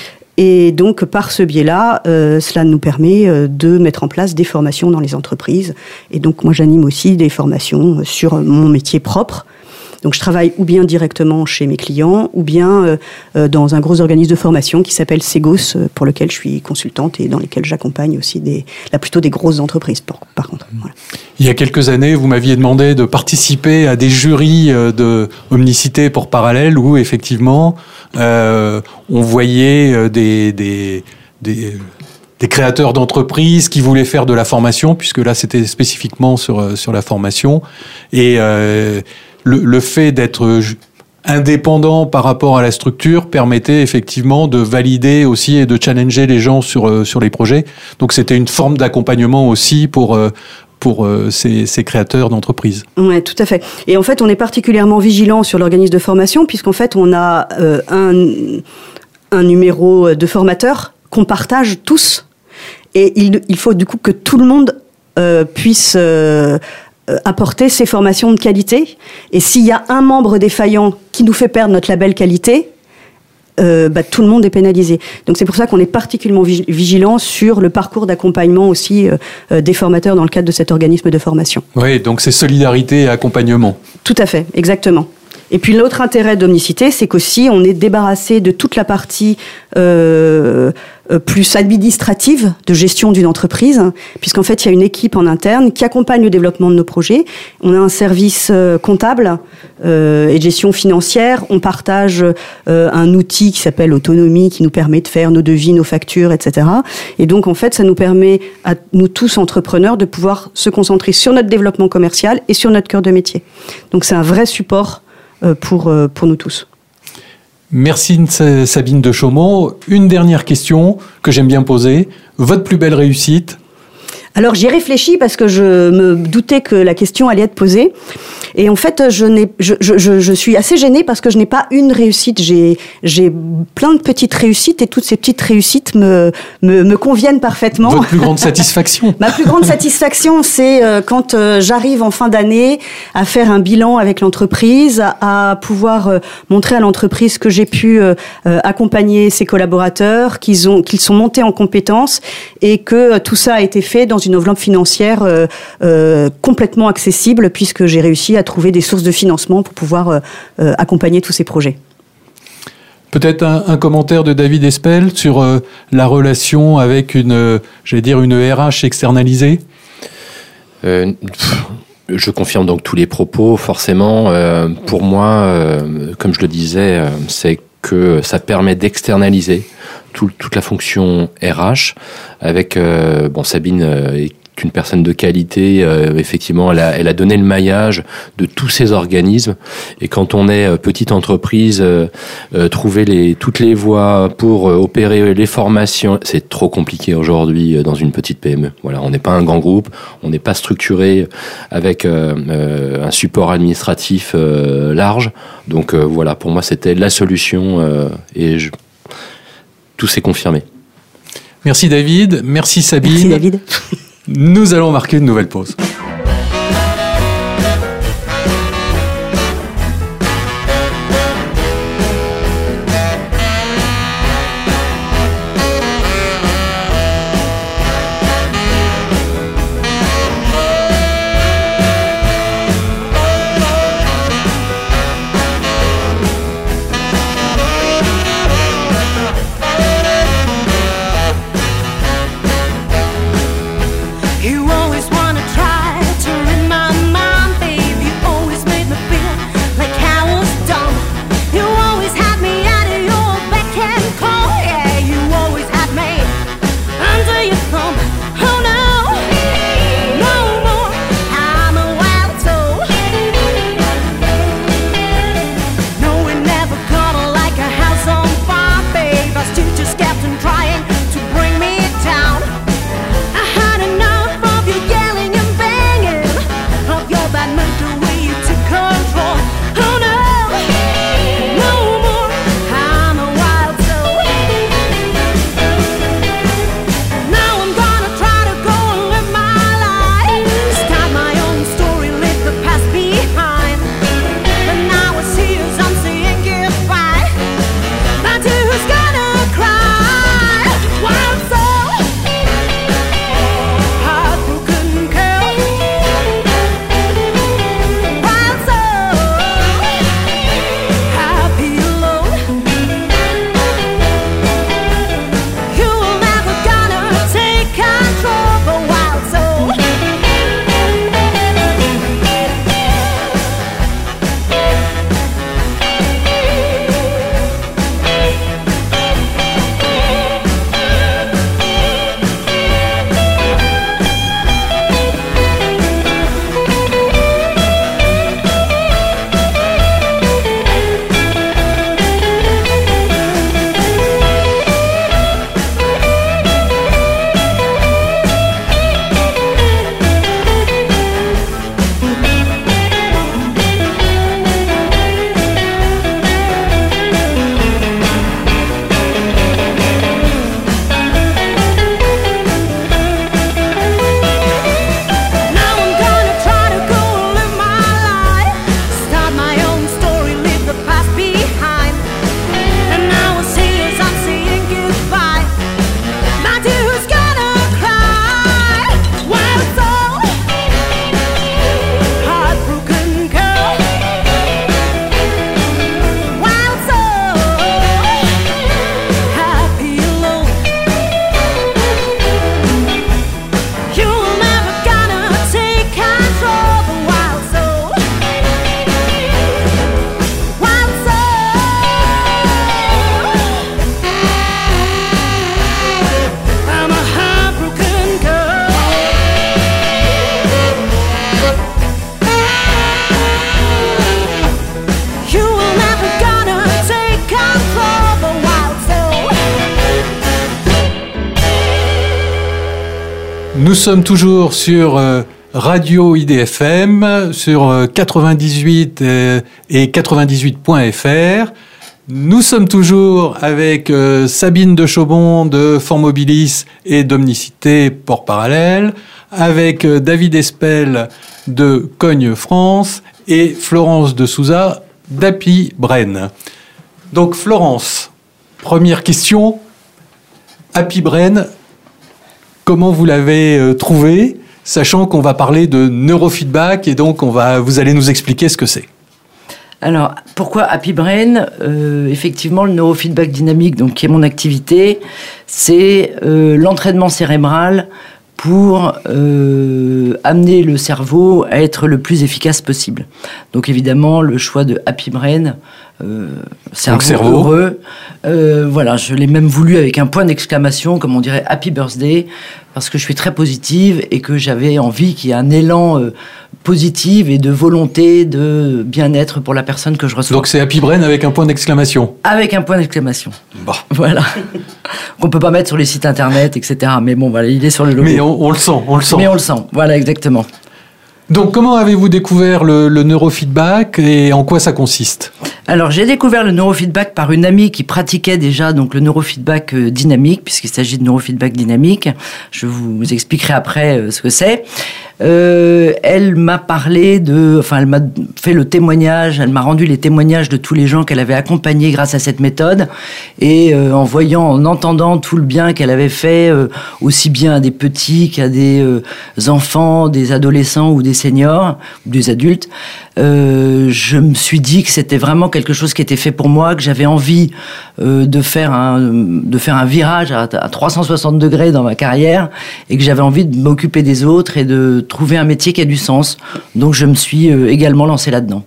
Et donc par ce biais-là, euh, cela nous permet euh, de mettre en place des formations dans les entreprises. Et donc moi j'anime aussi des formations sur mon métier propre. Donc je travaille ou bien directement chez mes clients, ou bien euh, euh, dans un gros organisme de formation qui s'appelle Segos, euh, pour lequel je suis consultante et dans lequel j'accompagne aussi des, là plutôt des grosses entreprises, par, par contre. Voilà. Il y a quelques années, vous m'aviez demandé de participer à des jurys de Omnicité pour Parallèle, où effectivement euh, on voyait des, des, des des créateurs d'entreprises qui voulaient faire de la formation, puisque là c'était spécifiquement sur sur la formation, et euh, le, le fait d'être indépendant par rapport à la structure permettait effectivement de valider aussi et de challenger les gens sur sur les projets. Donc c'était une forme d'accompagnement aussi pour pour euh, ces, ces créateurs d'entreprises. Oui, tout à fait. Et en fait, on est particulièrement vigilant sur l'organisme de formation, puisqu'en fait, on a euh, un, un numéro de formateurs qu'on partage tous. Et il, il faut du coup que tout le monde euh, puisse euh, apporter ses formations de qualité. Et s'il y a un membre défaillant qui nous fait perdre notre label qualité, Euh, bah, tout le monde est pénalisé. Donc c'est pour ça qu'on est particulièrement vigilant sur le parcours d'accompagnement aussi euh, euh, des formateurs dans le cadre de cet organisme de formation. Oui, donc c'est solidarité et accompagnement. Tout à fait, exactement. Et puis l'autre intérêt d'Omnicité, c'est qu'aussi on est débarrassé de toute la partie euh, euh, plus administrative de gestion d'une entreprise, puisqu'en fait il y a une équipe en interne qui accompagne le développement de nos projets. On a un service euh, comptable euh, et de gestion financière. On partage euh, un outil qui s'appelle Autonomie, qui nous permet de faire nos devis, nos factures, et cetera. Et donc en fait ça nous permet à nous tous entrepreneurs de pouvoir se concentrer sur notre développement commercial et sur notre cœur de métier. Donc c'est un vrai support Pour, pour nous tous. Merci Sabine de Chaumont. Une dernière question que j'aime bien poser. Votre plus belle réussite ? Alors j'y ai réfléchi parce que je me doutais que la question allait être posée. Et en fait, je, n'ai, je, je, je suis assez gênée parce que je n'ai pas une réussite. J'ai, j'ai plein de petites réussites et toutes ces petites réussites me, me, me conviennent parfaitement. Votre plus grande satisfaction ? Ma plus grande satisfaction, c'est quand j'arrive en fin d'année à faire un bilan avec l'entreprise, à pouvoir montrer à l'entreprise que j'ai pu accompagner ses collaborateurs, qu'ils, ont, qu'ils sont montés en compétences et que tout ça a été fait dans une une enveloppe financière euh, euh, complètement accessible, puisque j'ai réussi à trouver des sources de financement pour pouvoir euh, euh, accompagner tous ces projets. Peut-être un, un commentaire de David Espel sur euh, la relation avec une, euh, j'allais dire, une R H externalisée. Euh, je confirme donc tous les propos. Forcément, euh, pour moi, euh, comme je le disais, euh, c'est que ça permet d'externaliser tout, toute la fonction R H. Avec euh, bon, Sabine euh, est une personne de qualité. Euh, effectivement, elle a, elle a donné le maillage de tous ces organismes. Et quand on est euh, petite entreprise, euh, euh, trouver les, toutes les voies pour euh, opérer les formations, c'est trop compliqué aujourd'hui euh, dans une petite P M E. Voilà, on n'est pas un grand groupe, on n'est pas structuré avec euh, euh, un support administratif euh, large. Donc euh, voilà, pour moi, c'était la solution euh, et je, tout s'est confirmé. Merci David, merci Sabine. Merci David. Nous allons marquer une nouvelle pause. Nous sommes toujours sur euh, Radio I D F M, sur euh, quatre-vingt-dix-huit euh, et quatre-vingt-dix-huit point F R. Nous sommes toujours avec euh, Sabine de Chaubon de Formobilis et d'Omnicité Port Parallèle, avec euh, David Espel de Cogne France et Florence de Souza d'Api Bren. Donc Florence, première question. Api Bren, comment vous l'avez euh, trouvé, sachant qu'on va parler de neurofeedback et donc on va, vous allez nous expliquer ce que c'est. Alors, pourquoi Happy Brain ? euh, Effectivement, le neurofeedback dynamique, donc, qui est mon activité, c'est euh, l'entraînement cérébral pour euh, amener le cerveau à être le plus efficace possible. Donc évidemment, le choix de Happy Brain, euh, cerveau, cerveau heureux, euh, voilà, je l'ai même voulu avec un point d'exclamation, comme on dirait Happy Birthday, parce que je suis très positive et que j'avais envie qu'il y ait un élan euh, positif et de volonté de bien-être pour la personne que je reçois. Donc c'est Happy Brain avec un point d'exclamation. Avec un point d'exclamation. Bon. Voilà. Qu'on peut pas mettre sur les sites internet, et cetera. Mais bon, voilà, il est sur le logo. Mais on, on le sent, on le sent. Mais on le sent, voilà, exactement. Donc, comment avez-vous découvert le, le neurofeedback et en quoi ça consiste ? Alors, j'ai découvert le neurofeedback par une amie qui pratiquait déjà donc le neurofeedback euh, dynamique, puisqu'il s'agit de neurofeedback dynamique. Je vous expliquerai après euh, ce que c'est. Euh, elle m'a parlé de, enfin, elle m'a fait le témoignage, elle m'a rendu les témoignages de tous les gens qu'elle avait accompagnés grâce à cette méthode, et euh, en voyant, en entendant tout le bien qu'elle avait fait, euh, aussi bien à des petits qu'à des euh, enfants, des adolescents ou des seniors, ou des adultes, euh, je me suis dit que c'était vraiment quelque chose qui était fait pour moi, que j'avais envie euh, de faire un, de faire un virage à, à trois cent soixante degrés dans ma carrière, et que j'avais envie de m'occuper des autres et de trouver un métier qui a du sens. Donc je me suis euh, également lancé là-dedans.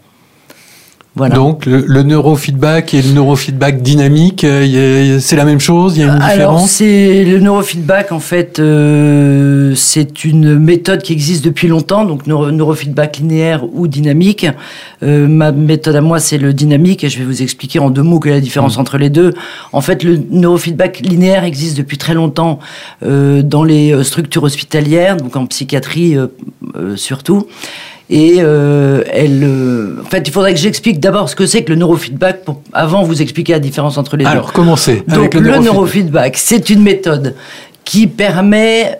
Voilà. Donc le, le neurofeedback et le neurofeedback dynamique, euh, c'est la même chose, il y a une différence ? Alors c'est le neurofeedback en fait, euh, c'est une méthode qui existe depuis longtemps, donc neuro, neurofeedback linéaire ou dynamique. Euh, ma méthode à moi c'est le dynamique, et je vais vous expliquer en deux mots quelle est la différence mmh. entre les deux. En fait, le neurofeedback linéaire existe depuis très longtemps euh, dans les structures hospitalières, donc en psychiatrie euh, euh, surtout. Et euh, elle, euh, en fait, il faudrait que j'explique d'abord ce que c'est que le neurofeedback pour avant vous expliquer la différence entre les Alors, deux. Alors, commencez Donc, avec le, le neurofeedback. neurofeedback, c'est une méthode qui permet,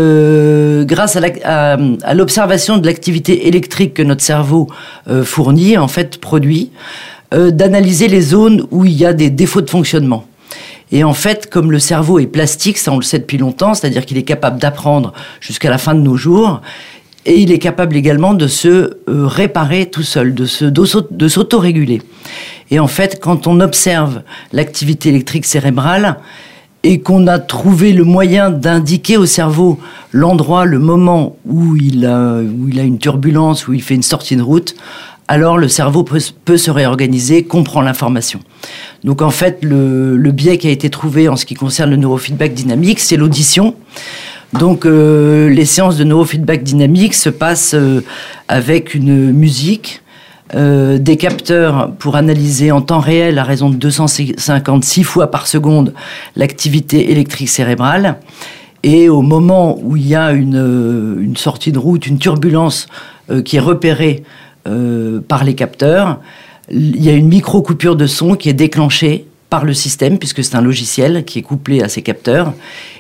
euh, grâce à, la, à, à l'observation de l'activité électrique que notre cerveau euh, fournit, en fait, produit, euh, d'analyser les zones où il y a des défauts de fonctionnement. Et en fait, comme le cerveau est plastique, ça on le sait depuis longtemps, c'est-à-dire qu'il est capable d'apprendre jusqu'à la fin de nos jours. Et il est capable également de se euh, réparer tout seul, de, se, de s'auto-réguler. Et en fait, quand on observe l'activité électrique cérébrale et qu'on a trouvé le moyen d'indiquer au cerveau l'endroit, le moment où il a, où il a une turbulence, où il fait une sortie de route, alors le cerveau peut, peut se réorganiser, comprend l'information. Donc en fait, le, le biais qui a été trouvé en ce qui concerne le neurofeedback dynamique, c'est l'audition. Donc, euh, les séances de neurofeedback dynamique se passent euh, avec une musique, euh, des capteurs pour analyser en temps réel, à raison de deux cent cinquante-six fois par seconde, l'activité électrique cérébrale. Et au moment où il y a une, une sortie de route, une turbulence euh, qui est repérée euh, par les capteurs, il y a une micro-coupure de son qui est déclenchée par le système, puisque c'est un logiciel qui est couplé à ces capteurs.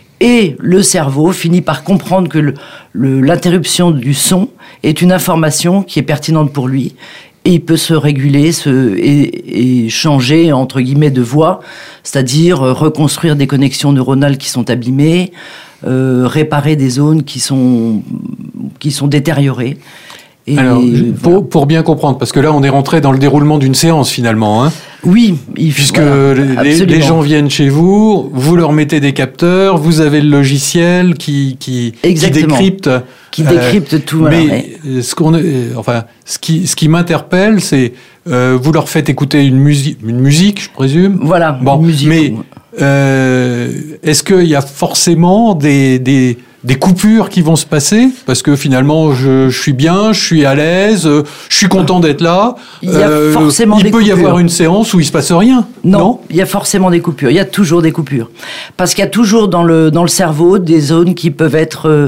Et le cerveau finit par comprendre que le, le, l'interruption du son est une information qui est pertinente pour lui. Et il peut se réguler se, et, et changer, entre guillemets, de voie, c'est-à-dire reconstruire des connexions neuronales qui sont abîmées, euh, réparer des zones qui sont, qui sont détériorées. Et Alors, voilà. pour, pour bien comprendre, parce que là, on est rentré dans le déroulement d'une séance, finalement. Hein, oui. Il, Puisque voilà, les, les gens viennent chez vous, vous leur mettez des capteurs, vous avez le logiciel qui, qui, qui décrypte... Qui décrypte euh, tout. Mais alors, ce, qu'on, euh, enfin, ce qui, ce qui m'interpelle, c'est euh, vous leur faites écouter une musique, une musique, je présume. Voilà, bon, une musique. Mais euh, est-ce qu'il y a forcément des... des des coupures qui vont se passer, parce que finalement, je, je suis bien, je suis à l'aise, je suis content d'être là. Il y a euh, forcément il des peut coupures. y avoir une séance où il se passe rien. Non, non, il y a forcément des coupures. Il y a toujours des coupures. Parce qu'il y a toujours dans le, dans le cerveau des zones qui peuvent être euh,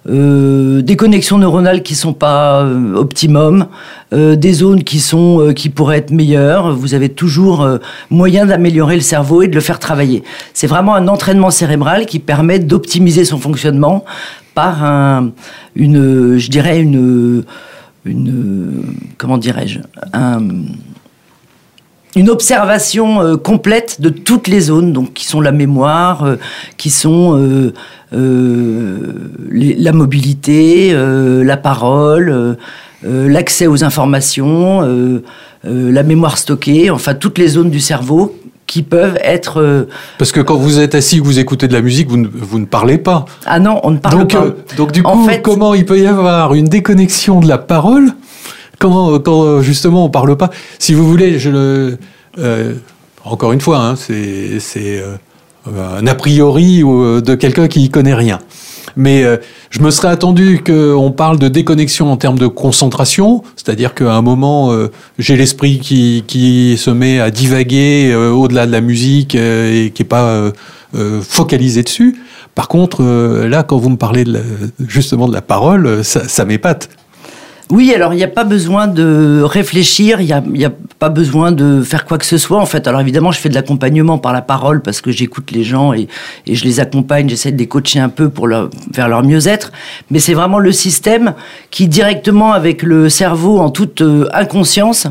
euh, des connexions neuronales qui sont pas euh, optimum, euh, des zones qui sont euh, qui pourraient être meilleures. Vous avez toujours euh, moyen d'améliorer le cerveau et de le faire travailler. C'est vraiment un entraînement cérébral qui permet d'optimiser son fonctionnement par un, une, je dirais une, une, comment dirais-je, un, une observation euh, complète de toutes les zones, donc qui sont la mémoire, euh, qui sont euh, euh, les, la mobilité, euh, la parole, euh, euh, l'accès aux informations, euh, euh, la mémoire stockée, enfin toutes les zones du cerveau qui peuvent être... Euh... Parce que quand vous êtes assis, vous écoutez de la musique, vous ne, vous ne parlez pas. Ah non, on ne parle donc, pas. Euh, donc du coup, en fait... comment il peut y avoir une déconnexion de la parole quand, quand justement on ne parle pas? Si vous voulez, je le... Euh, encore une fois, hein, c'est, c'est euh, un a priori de quelqu'un qui n'y connaît rien. Mais euh, je me serais attendu qu'on parle de déconnexion en termes de concentration, c'est-à-dire qu'à un moment, euh, j'ai l'esprit qui, qui se met à divaguer euh, au-delà de la musique euh, et qui n'est pas euh, euh, focalisé dessus. Par contre, euh, là, quand vous me parlez de la, justement de la parole, ça, ça m'épate. Oui, alors il n'y a pas besoin de réfléchir, il n'y a, y a pas besoin de faire quoi que ce soit en fait. Alors évidemment, je fais de l'accompagnement par la parole parce que j'écoute les gens et, et je les accompagne, j'essaie de les coacher un peu pour leur, vers leur mieux-être. Mais c'est vraiment le système qui directement avec le cerveau en toute euh, inconscience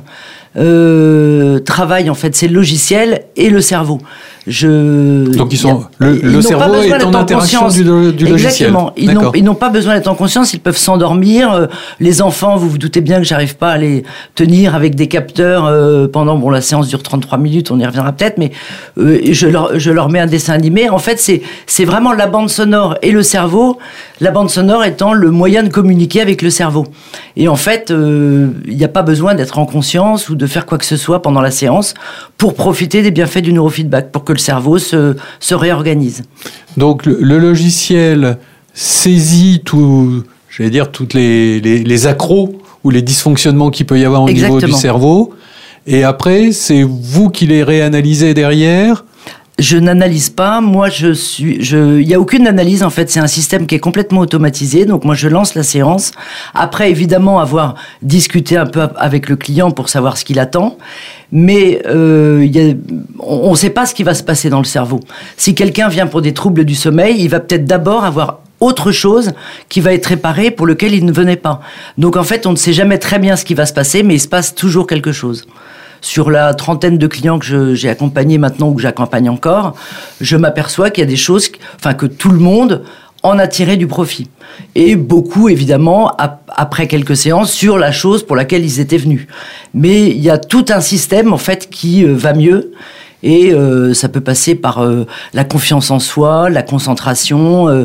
euh, travaille en fait. C'est le logiciel et le cerveau. Je... Donc ils sont, a, le, ils le cerveau est en interaction du, du logiciel. Exactement. Ils n'ont, ils n'ont pas besoin d'être en conscience, ils peuvent s'endormir. Euh, les enfants, vous vous doutez bien que j'arrive pas à les tenir avec des capteurs euh, pendant, bon, la séance dure trente-trois minutes, on y reviendra peut-être, mais euh, je, leur, je leur mets un dessin animé. En fait, c'est, c'est vraiment la bande sonore et le cerveau, la bande sonore étant le moyen de communiquer avec le cerveau. Et en fait, il euh, n'y a pas besoin d'être en conscience ou de faire quoi que ce soit pendant la séance pour profiter des bienfaits du neurofeedback, pour que le cerveau se, se réorganise. Donc le, le logiciel saisit tout, j'allais dire, toutes les, les, les accros ou les dysfonctionnements qu'il peut y avoir au Exactement. Niveau du cerveau, et après c'est vous qui les réanalysez derrière. Je n'analyse pas, moi je suis, je, il y a aucune analyse en fait, c'est un système qui est complètement automatisé, donc moi je lance la séance, après évidemment avoir discuté un peu avec le client pour savoir ce qu'il attend, mais euh, il y a, on ne sait pas ce qui va se passer dans le cerveau. Si quelqu'un vient pour des troubles du sommeil, il va peut-être d'abord avoir autre chose qui va être réparée pour lequel il ne venait pas. Donc en fait on ne sait jamais très bien ce qui va se passer, mais il se passe toujours quelque chose. Sur la trentaine de clients que je, j'ai accompagnés maintenant ou que j'accompagne encore, je m'aperçois qu'il y a des choses, enfin que tout le monde en a tiré du profit. Et beaucoup, évidemment, ap- après quelques séances, sur la chose pour laquelle ils étaient venus. Mais il y a tout un système, en fait, qui euh, va mieux. Et euh, ça peut passer par euh, la confiance en soi, la concentration, euh,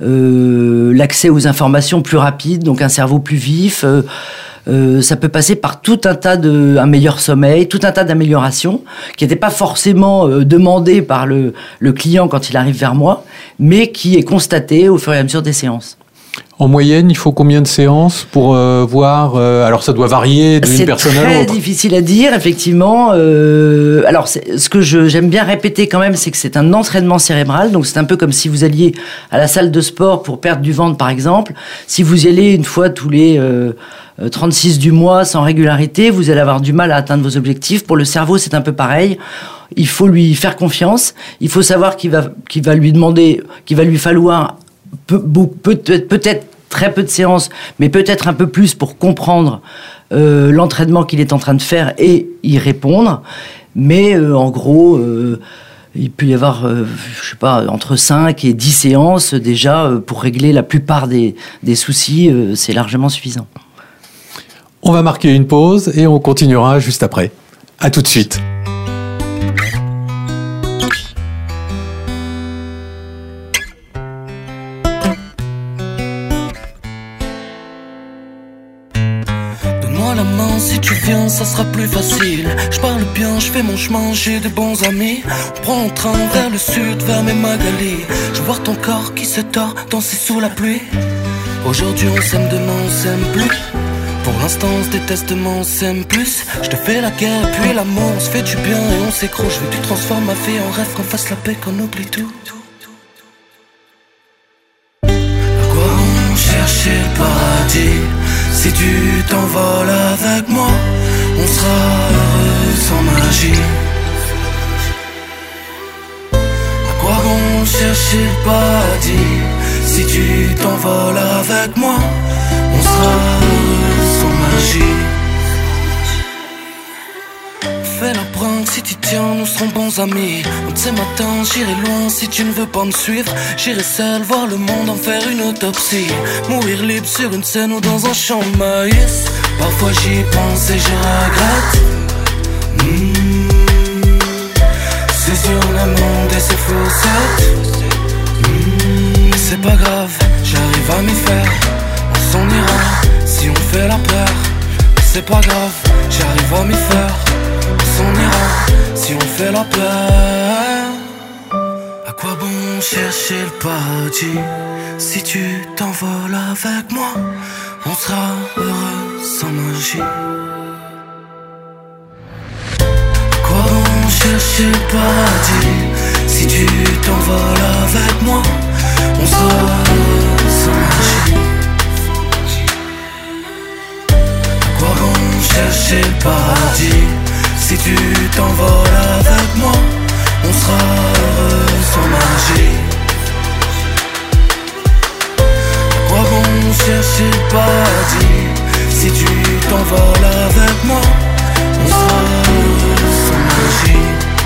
euh, l'accès aux informations plus rapide, donc un cerveau plus vif. Euh, Euh, ça peut passer par tout un tas de, un meilleur sommeil, tout un tas d'améliorations qui n'étaient pas forcément euh, demandées par le, le client quand il arrive vers moi, mais qui est constaté au fur et à mesure des séances. En moyenne, il faut combien de séances pour euh, voir euh, alors ça doit varier d'une c'est personne à l'autre. C'est très difficile à dire, effectivement. Euh, alors, c'est, ce que je, j'aime bien répéter quand même, c'est que c'est un entraînement cérébral. Donc, c'est un peu comme si vous alliez à la salle de sport pour perdre du ventre, par exemple. Si vous y allez une fois tous les euh, trente-six du mois sans régularité, vous allez avoir du mal à atteindre vos objectifs. Pour le cerveau, c'est un peu pareil. Il faut lui faire confiance. Il faut savoir qu'il va, qu'il va lui demander, qu'il va lui falloir Peu, peut-être, peut-être très peu de séances, mais peut-être un peu plus pour comprendre euh, l'entraînement qu'il est en train de faire et y répondre. Mais euh, en gros, euh, il peut y avoir, euh, je sais pas, entre cinq et dix séances déjà euh, pour régler la plupart des, des soucis. Euh, c'est largement suffisant. On va marquer une pause et on continuera juste après. À tout de suite. Si tu viens, ça sera plus facile. Je parle bien, je fais mon chemin, j'ai de bons amis. On prend un train vers le sud, vers mes Magali. Je vois ton corps qui se tord, danser sous la pluie. Aujourd'hui on s'aime, demain on s'aime plus. Pour l'instant on se déteste, demain on s'aime plus. Je te fais la guerre et puis l'amour, on se fait du bien et on s'écroule. Je veux que tu transformes ma vie en rêve, qu'on fasse la paix, qu'on oublie tout. À quoi on cherchait le paradis? Si tu t'envoles avec moi, on sera heureux sans magie. À quoi bon chercher le paradis? Si tu t'envoles avec moi, on sera heureux sans magie. Fais l'empreinte Si tu tiens, nous serons bons amis. Un de ces matins, j'irai loin si tu ne veux pas me suivre. J'irai seul voir le monde, en faire une autopsie. Mourir libre sur une scène ou dans un champ de maïs. Parfois j'y pense et je regrette. Mmh. Saisir le monde et ses faussettes. Mmh. C'est pas grave, j'arrive à m'y faire. On s'en ira si on fait la peur. C'est pas grave, j'arrive à m'y faire. On s'en ira si on fait la peur. À quoi bon chercher le paradis si tu t'envoles avec moi? On sera heureux sans magie. À quoi bon chercher le paradis si tu t'envoles avec moi? On sera heureux sans magie. À quoi bon chercher le paradis si tu t'envoles avec moi? On sera heureux sans magie. À quoi bon chercher le paradis si tu t'envoles avec moi? On sera heureux sans magie.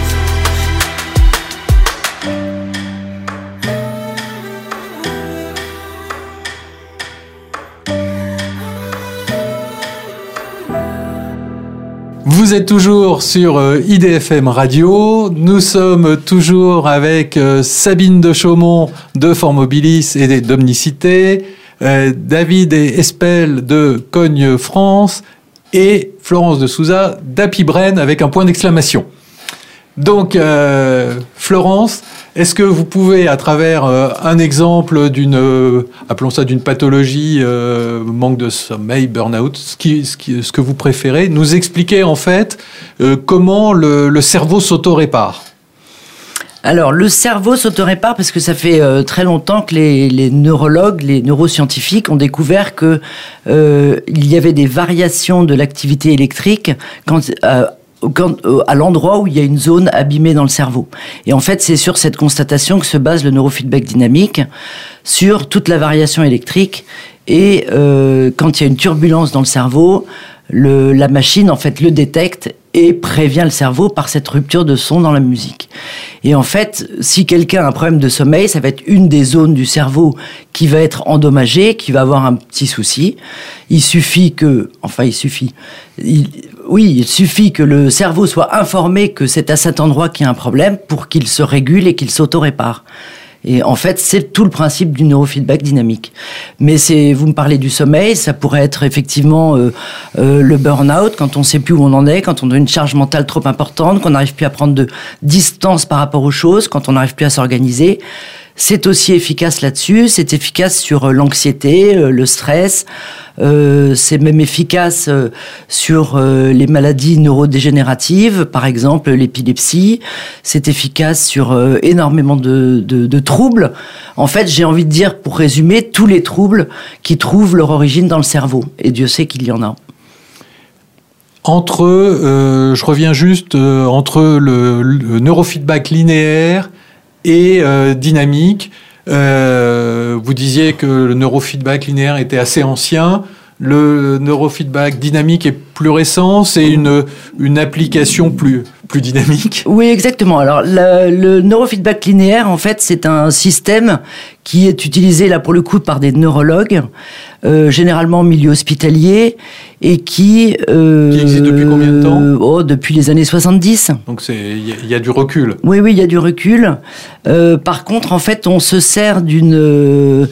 Vous êtes toujours sur I D F M Radio. Nous sommes toujours avec Sabine de Chaumont de Formobilis et d'Omnicité, David et Espel de Cogne France et Florence de Souza d'Apibren avec un point d'exclamation. Donc, euh, Florence, est-ce que vous pouvez, à travers euh, un exemple d'une, euh, appelons ça d'une pathologie, euh, manque de sommeil, burn-out, ce, qui, ce, qui, ce que vous préférez, nous expliquer en fait euh, comment le, le cerveau s'auto-répare? Alors, le cerveau s'auto-répare parce que ça fait euh, très longtemps que les, les neurologues, les neuroscientifiques ont découvert que euh, il y avait des variations de l'activité électrique quand euh, Quand, à l'endroit où il y a une zone abîmée dans le cerveau. Et en fait, c'est sur cette constatation que se base le neurofeedback dynamique, sur toute la variation électrique. Et euh, quand il y a une turbulence dans le cerveau, le, la machine, en fait, le détecte et prévient le cerveau par cette rupture de son dans la musique. Et en fait, si quelqu'un a un problème de sommeil, ça va être une des zones du cerveau qui va être endommagée, qui va avoir un petit souci. Il suffit que... Enfin, il suffit... Il, oui, il suffit que le cerveau soit informé que c'est à cet endroit qu'il y a un problème pour qu'il se régule et qu'il s'auto-répare. Et en fait, c'est tout le principe du neurofeedback dynamique. Mais c'est, vous me parlez du sommeil, ça pourrait être effectivement euh, euh, le burn-out, quand on ne sait plus où on en est, quand on a une charge mentale trop importante, qu'on n'arrive plus à prendre de distance par rapport aux choses, quand on n'arrive plus à s'organiser. C'est aussi efficace là-dessus, c'est efficace sur l'anxiété, le stress, euh, c'est même efficace sur euh, les maladies neurodégénératives, par exemple l'épilepsie, c'est efficace sur euh, énormément de, de, de troubles. En fait, j'ai envie de dire, pour résumer, tous les troubles qui trouvent leur origine dans le cerveau, et Dieu sait qu'il y en a. Entre, euh, je reviens juste, euh, entre le, le neurofeedback linéaire et euh, dynamique. Euh, vous disiez que le neurofeedback linéaire était assez ancien. Le neurofeedback dynamique est plus récent. C'est une, une application plus, plus dynamique. Oui, exactement. Alors, le, le neurofeedback linéaire, en fait, c'est un système qui est utilisé, là, pour le coup, par des neurologues, euh, généralement en milieu hospitalier, et qui... Euh, qui existe depuis combien de temps? Oh, depuis les années soixante-dix. Donc, il y, y a du recul. Oui, oui, il y a du recul. Euh, par contre, en fait, on se sert d'une,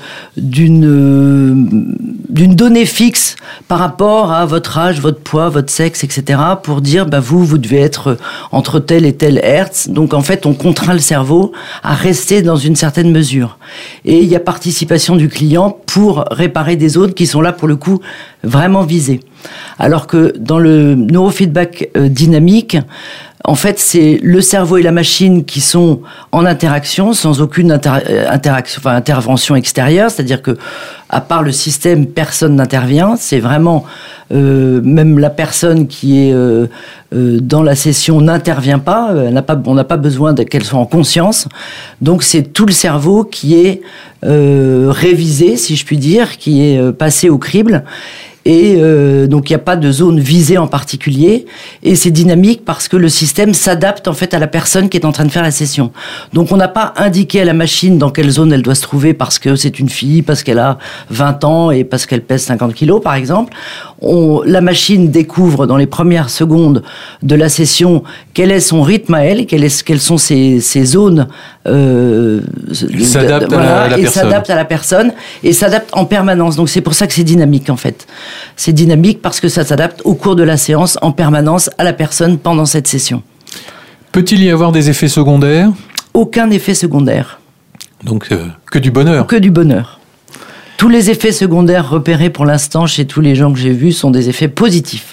d'une, d'une donnée fixe par rapport à votre âge, votre poids, votre sexe, et cetera, pour dire, bah, vous, vous devez être entre tel et tel hertz. Donc, en fait, on contraint le cerveau à rester dans une certaine mesure. Et il y a participation du client pour réparer des zones qui sont là, pour le coup, vraiment visées. Alors que dans le neurofeedback euh, dynamique, en fait, c'est le cerveau et la machine qui sont en interaction, sans aucune inter- interaction, enfin, intervention extérieure. C'est-à-dire que, à part le système, personne n'intervient. C'est vraiment euh, même la personne qui est euh, euh, dans la session n'intervient pas. Elle n'a pas. On n'a pas besoin de, qu'elle soit en conscience. Donc, c'est tout le cerveau qui est euh, révisé, si je puis dire, qui est euh, passé au crible. Et euh, donc il n'y a pas de zone visée en particulier, et c'est dynamique parce que le système s'adapte en fait à la personne qui est en train de faire la session. Donc on n'a pas indiqué à la machine dans quelle zone elle doit se trouver parce que c'est une fille, parce qu'elle a vingt ans et parce qu'elle pèse cinquante kilos par exemple. On, la machine découvre dans les premières secondes de la session quel est son rythme à elle, quelles, est, quelles sont ses, ses zones. Euh, s'adapte voilà, à la et personne. s'adapte à la personne et s'adapte en permanence. Donc c'est pour ça que c'est dynamique en fait. C'est dynamique parce que ça s'adapte au cours de la séance en permanence à la personne pendant cette session. Peut-il y avoir des effets secondaires ? Aucun effet secondaire. Donc euh, que du bonheur. Que du bonheur. Tous les effets secondaires repérés pour l'instant chez tous les gens que j'ai vus sont des effets positifs.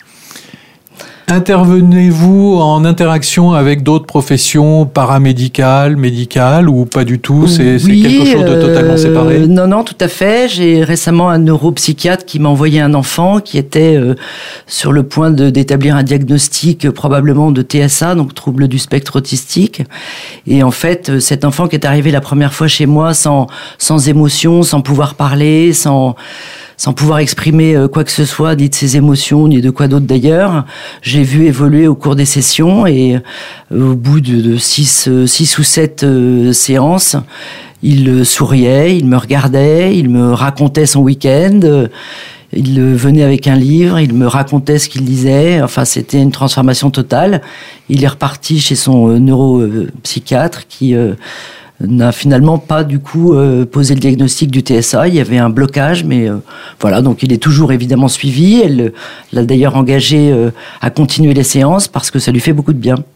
Intervenez-vous en interaction avec d'autres professions paramédicales, médicales ou pas du tout ? C'est, oui, c'est quelque chose de totalement euh, séparé ? Non, non, tout à fait. J'ai récemment un neuropsychiatre qui m'a envoyé un enfant qui était euh, sur le point de, d'établir un diagnostic euh, probablement de T S A, donc trouble du spectre autistique. Et en fait, euh, cet enfant qui est arrivé la première fois chez moi sans, sans émotion, sans pouvoir parler, sans... sans pouvoir exprimer quoi que ce soit, ni de ses émotions, ni de quoi d'autre d'ailleurs. J'ai vu évoluer au cours des sessions et euh, au bout de, de six, euh, six ou sept euh, séances, il euh, souriait, il me regardait, il me racontait son week-end, euh, il euh, venait avec un livre, il me racontait ce qu'il lisait. Enfin, c'était une transformation totale. Il est reparti chez son euh, neuropsychiatre qui... Euh, n'a finalement pas du coup euh, posé le diagnostic du T S A. Il y avait un blocage, mais euh, voilà, donc il est toujours évidemment suivi. Elle l'a d'ailleurs engagé euh, à continuer les séances parce que ça lui fait beaucoup de bien.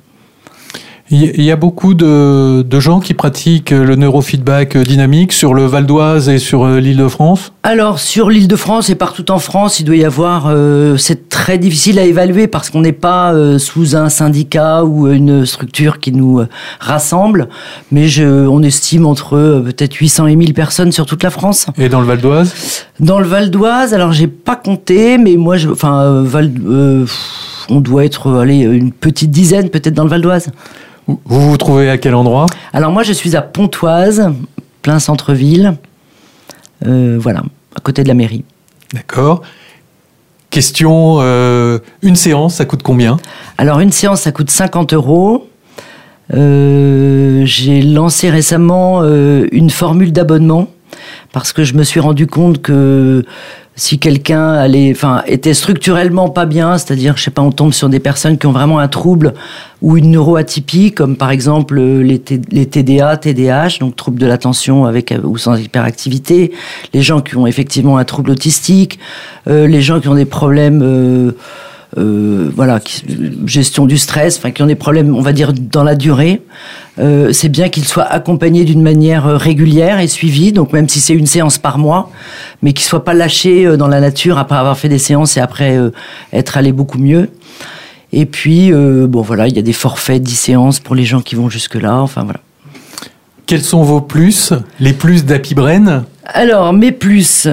Il y a beaucoup de, de gens qui pratiquent le neurofeedback dynamique sur le Val d'Oise et sur l'Île-de-France ? Alors, sur l'Île-de-France et partout en France, il doit y avoir... Euh, c'est très difficile à évaluer parce qu'on n'est pas euh, sous un syndicat ou une structure qui nous euh, rassemble. Mais je, on estime entre euh, peut-être huit cents et mille personnes sur toute la France. Et dans le Val d'Oise ? Dans le Val d'Oise, alors j'ai pas compté, mais moi, je, enfin, euh, Val, euh, on doit être, allez, une petite dizaine peut-être dans le Val d'Oise. Vous vous trouvez à quel endroit ? Alors moi, je suis à Pontoise, plein centre-ville, euh, voilà, à côté de la mairie. D'accord. Question, euh, une séance, ça coûte combien ? Alors une séance, ça coûte cinquante euros. Euh, j'ai lancé récemment euh, une formule d'abonnement parce que je me suis rendu compte que si quelqu'un allait, enfin, était structurellement pas bien, c'est-à-dire, je sais pas, on tombe sur des personnes qui ont vraiment un trouble ou une neuroatypie, comme par exemple les, T- les T D A, T D A H, donc troubles de l'attention avec ou sans hyperactivité, les gens qui ont effectivement un trouble autistique, euh, les gens qui ont des problèmes, euh, euh, voilà, qui, gestion du stress, enfin, qui ont des problèmes, on va dire, dans la durée. Euh, c'est bien qu'ils soient accompagnés d'une manière régulière et suivis, donc même si c'est une séance par mois, mais qu'ils ne soient pas lâchés dans la nature après avoir fait des séances et après euh, être allés beaucoup mieux. Et puis, euh, bon voilà, il y a des forfaits, dix séances pour les gens qui vont jusque-là, enfin voilà. Quels sont vos plus, les plus d'Happy Brain ? Alors, mes plus,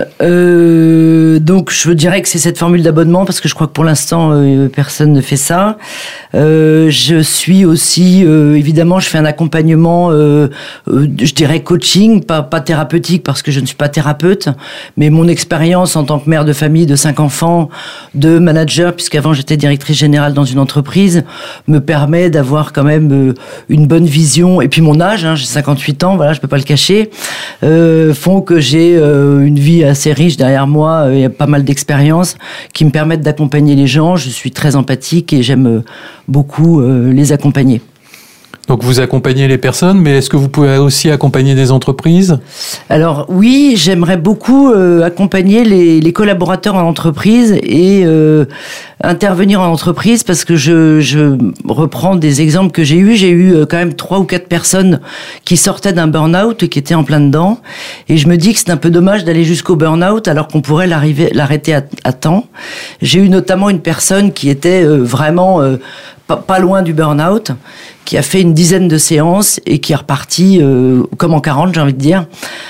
euh, donc je dirais que c'est cette formule d'abonnement parce que je crois que pour l'instant euh, personne ne fait ça. Euh, je suis aussi, euh, évidemment, je fais un accompagnement, euh, euh, je dirais coaching, pas, pas thérapeutique parce que je ne suis pas thérapeute, mais mon expérience en tant que mère de famille de cinq enfants, de manager, puisqu'avant j'étais directrice générale dans une entreprise, me permet d'avoir quand même euh, une bonne vision. Et puis mon âge, hein, j'ai cinquante-huit ans, voilà, je peux pas le cacher, euh, font que j'ai euh, une vie assez riche derrière moi, il y a pas mal d'expériences qui me permettent d'accompagner les gens. Je suis très empathique et j'aime euh, beaucoup euh, les accompagner. Donc vous accompagnez les personnes, mais est-ce que vous pouvez aussi accompagner des entreprises ? Alors oui, j'aimerais beaucoup euh, accompagner les, les collaborateurs en entreprise et euh, intervenir en entreprise parce que je, je reprends des exemples que j'ai eus. J'ai eu euh, quand même trois ou quatre personnes qui sortaient d'un burn-out, qui étaient en plein dedans. Et je me dis que c'est un peu dommage d'aller jusqu'au burn-out alors qu'on pourrait l'arriver, l'arrêter à, à temps. J'ai eu notamment une personne qui était euh, vraiment euh, pas, pas loin du burn-out, qui a fait une dizaine de séances et qui est reparti euh, comme en quarante, j'ai envie de dire,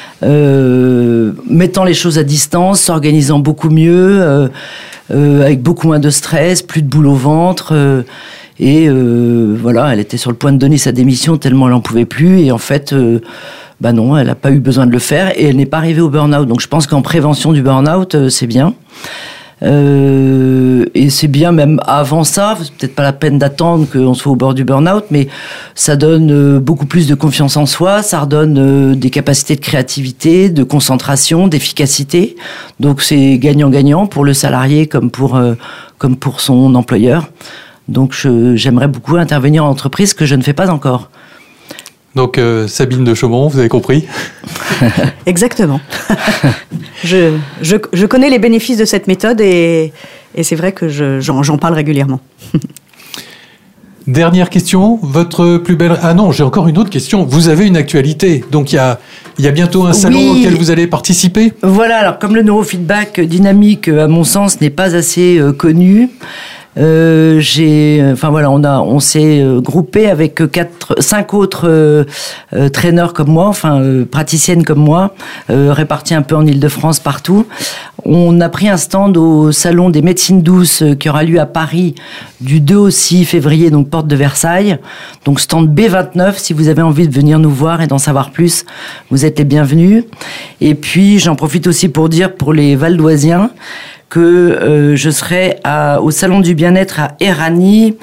euh, mettant les choses à distance, s'organisant beaucoup mieux, euh, euh, avec beaucoup moins de stress, plus de boule au ventre. Euh, et euh, voilà, elle était sur le point de donner sa démission tellement elle n'en pouvait plus. Et en fait, euh, bah non, elle n'a pas eu besoin de le faire et elle n'est pas arrivée au burn-out. Donc je pense qu'en prévention du burn-out, euh, c'est bien. Euh, et c'est bien même avant ça, c'est peut-être pas la peine d'attendre qu'on soit au bord du burn-out, mais ça donne euh, beaucoup plus de confiance en soi, ça redonne euh, des capacités de créativité, de concentration, d'efficacité. Donc c'est gagnant-gagnant pour le salarié comme pour, euh, comme pour son employeur. Donc je, j'aimerais beaucoup intervenir en entreprise, que je ne fais pas encore. Donc euh, Sabine de Chaumont, vous avez compris ? Exactement. je, je, je connais les bénéfices de cette méthode et, et c'est vrai que je, j'en, j'en parle régulièrement. Dernière question, votre plus belle... Ah non, j'ai encore une autre question. Vous avez une actualité, donc il y a, il y a bientôt un salon oui. auquel vous allez participer ? Voilà, alors comme le neurofeedback dynamique, à mon sens, n'est pas assez euh, connu, Euh, j'ai, enfin voilà, on a, on s'est groupé avec quatre, cinq autres euh, euh, traîneurs comme moi, enfin euh, praticiennes comme moi, euh, répartis un peu en Île-de-France partout. On a pris un stand au salon des médecines douces euh, qui aura lieu à Paris du deux au six février, donc porte de Versailles. Donc stand B vingt-neuf. Si vous avez envie de venir nous voir et d'en savoir plus, vous êtes les bienvenus. Et puis j'en profite aussi pour dire pour les Valdoisiens que euh, je serai à, au Salon du Bien-être à Éragny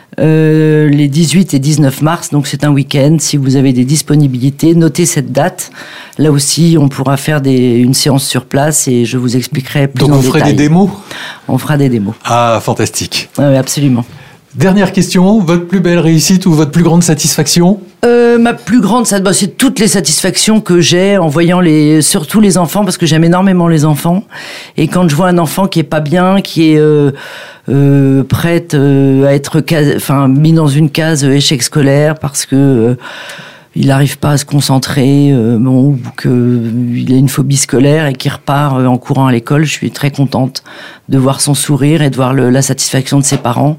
euh, les dix-huit et dix-neuf mars. Donc c'est un week-end. Si vous avez des disponibilités, notez cette date. Là aussi, on pourra faire des, une séance sur place et je vous expliquerai plus Donc en on détail. ferait des démos ? On fera des démos. Ah, fantastique. Oui, absolument. Dernière question, votre plus belle réussite ou votre plus grande satisfaction ? Euh, ma plus grande, ça, bah, c'est toutes les satisfactions que j'ai en voyant les, surtout les enfants, parce que j'aime énormément les enfants. Et quand je vois un enfant qui est pas bien, qui est euh, euh, prête euh, à être, enfin, mis dans une case échec scolaire parce que euh, il n'arrive pas à se concentrer, euh, bon, ou qu'il a une phobie scolaire et qu'il repart euh, en courant à l'école, je suis très contente de voir son sourire et de voir le, la satisfaction de ses parents.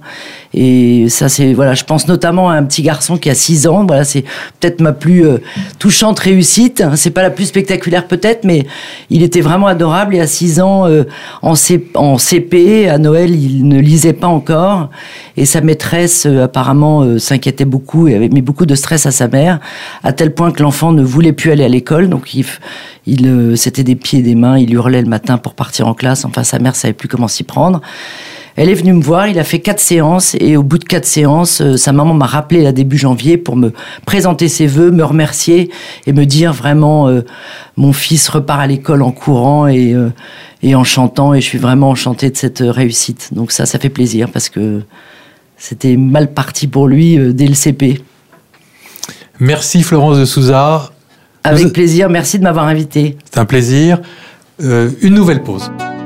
Et ça, c'est, voilà, je pense notamment à un petit garçon qui a six ans. Voilà, c'est peut-être ma plus euh, touchante réussite. C'est pas la plus spectaculaire peut-être, mais il était vraiment adorable. Et à six ans, euh, en, C, en C P, à Noël, il ne lisait pas encore. Et sa maîtresse, euh, apparemment, euh, s'inquiétait beaucoup et avait mis beaucoup de stress à sa mère, à tel point que l'enfant ne voulait plus aller à l'école. Donc, il, il euh, c'était des pieds et des mains. Il hurlait le matin pour partir en classe. Enfin, sa mère savait plus comment s'y prendre. Elle est venue me voir, il a fait quatre séances et au bout de quatre séances, euh, sa maman m'a rappelé là début janvier pour me présenter ses vœux, me remercier et me dire vraiment euh, mon fils repart à l'école en courant et, euh, et en chantant et je suis vraiment enchantée de cette réussite. Donc ça, ça fait plaisir parce que c'était mal parti pour lui euh, dès le C P. Merci Florence de Souza. Avec Vous... plaisir, merci de m'avoir invité. C'est un plaisir. Euh, une nouvelle pause.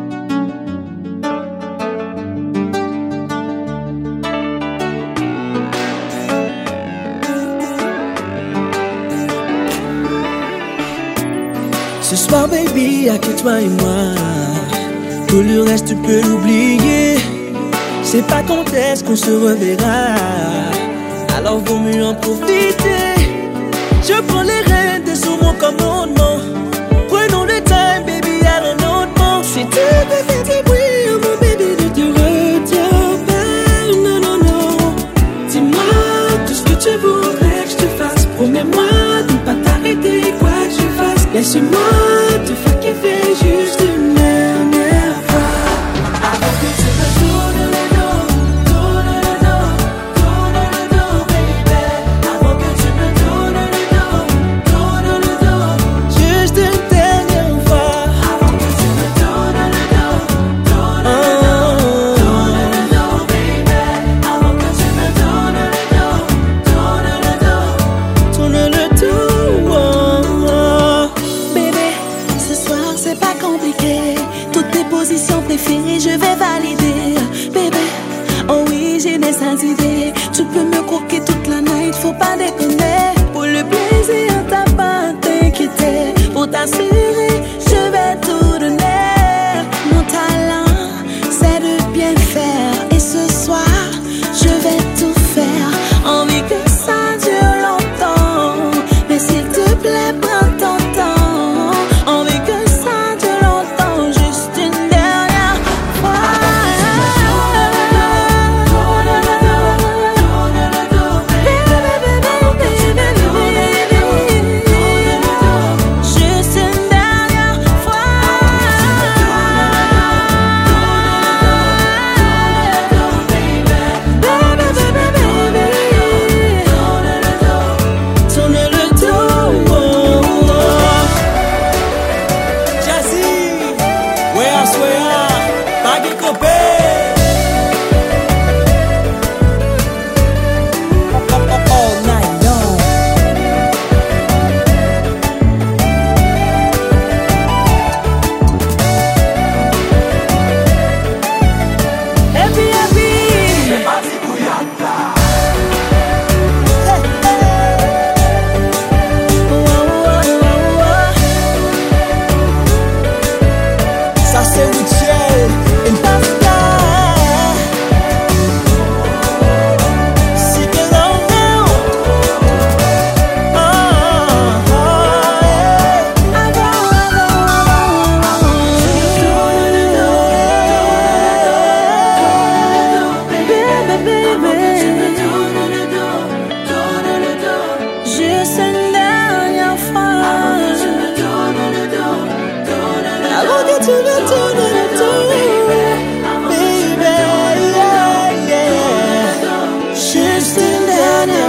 Ce soir, baby, y'a que toi et moi. Tout le reste, tu peux l'oublier. Je sais pas quand est-ce qu'on se reverra. Alors, vaut mieux en profiter. Je prends les rênes, t'es sous mon commandement. Prenons le time, baby, allons lentement. Si tu veux faire des bruits, oh mon baby, ne te retiens pas. Non, non, non. Dis-moi tout ce que tu voudrais que je te fasse. Promets-moi de ne pas t'arrêter, quoi que je fasse. Laisse-moi te faire kiffer juste une dernière fois. Avant que tu me tournes le dos, tourne le dos, tourne le dos, baby. Avant que tu me tournes le dos, tourne le dos, juste une dernière fois. Avant que tu me tournes le dos, tourne le dos, tourne le dos, baby. Avant que tu me tournes le dos, tourne le dos, tourne le dos. Oh, oh. Bébé, ce soir c'est pas compliqué. Toutes tes positions préférées, je vais valider. Bébé, oh oui, j'ai des sales idées. Tu peux me croquer toute la night, faut pas déconner. Pour le plaisir, t'as pas à t'inquiéter. Pour t'assurer, je vais tout donner. Mon talent, c'est de bien faire. Et ce soir, je vais tout faire. Envie que ça dure longtemps. Mais s'il te plaît, prends ton temps. Envie que ça dure longtemps. Juste une dernière fois. Tourne le dos, tourne le dos, baby. y camper. All night long. Happy, happy. C'est parti pour Yata. Ça c'est Richel et Pasta. Si que l'on veut. Ah, juste une dernière fois. Avant que tu me tournes le dos, baby, yeah, yeah. Juste une dernière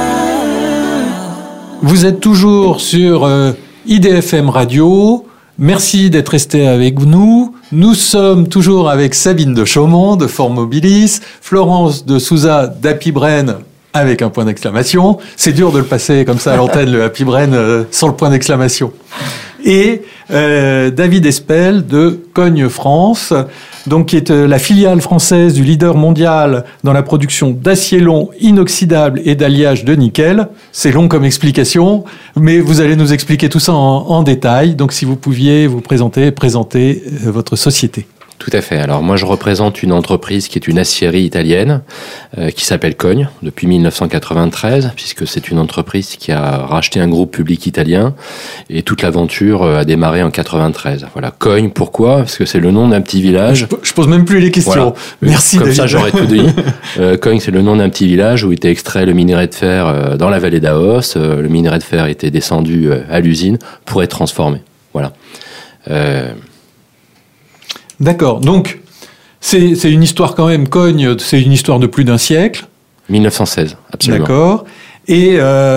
fois. Vous êtes toujours sur euh, I D F M Radio. Merci d'être resté avec nous. Nous sommes toujours avec Sabine de Chaumont de Formobilis, Florence de Souza d'Happy Brain avec un point d'exclamation. C'est dur de le passer comme ça à l'antenne, le Happy Brain, euh, sans le point d'exclamation. Et euh, David Espel de Cogne France, donc qui est euh, la filiale française du leader mondial dans la production d'acier long inoxydable et d'alliage de nickel. C'est long comme explication, mais vous allez nous expliquer tout ça en, en détail. Donc si vous pouviez vous présenter, présenter euh, votre société. Tout à fait. Alors moi, je représente une entreprise qui est une aciérie italienne euh, qui s'appelle Cogne depuis mille neuf cent quatre-vingt-treize, puisque c'est une entreprise qui a racheté un groupe public italien et toute l'aventure euh, a démarré en quatre-vingt-treize. Voilà, Cogne, pourquoi ? Parce que c'est le nom d'un petit village. Je, je pose même plus les questions. Voilà. Merci Comme David. ça, j'aurais tout dit. Euh, Cogne, c'est le nom d'un petit village où était extrait le minerai de fer euh, dans la vallée d'Aos. Euh, le minerai de fer était descendu euh, à l'usine pour être transformé. Voilà. Euh, D'accord. Donc, c'est, c'est une histoire quand même, Cogne, c'est une histoire de plus d'un siècle. mille neuf cent seize, absolument. D'accord. Et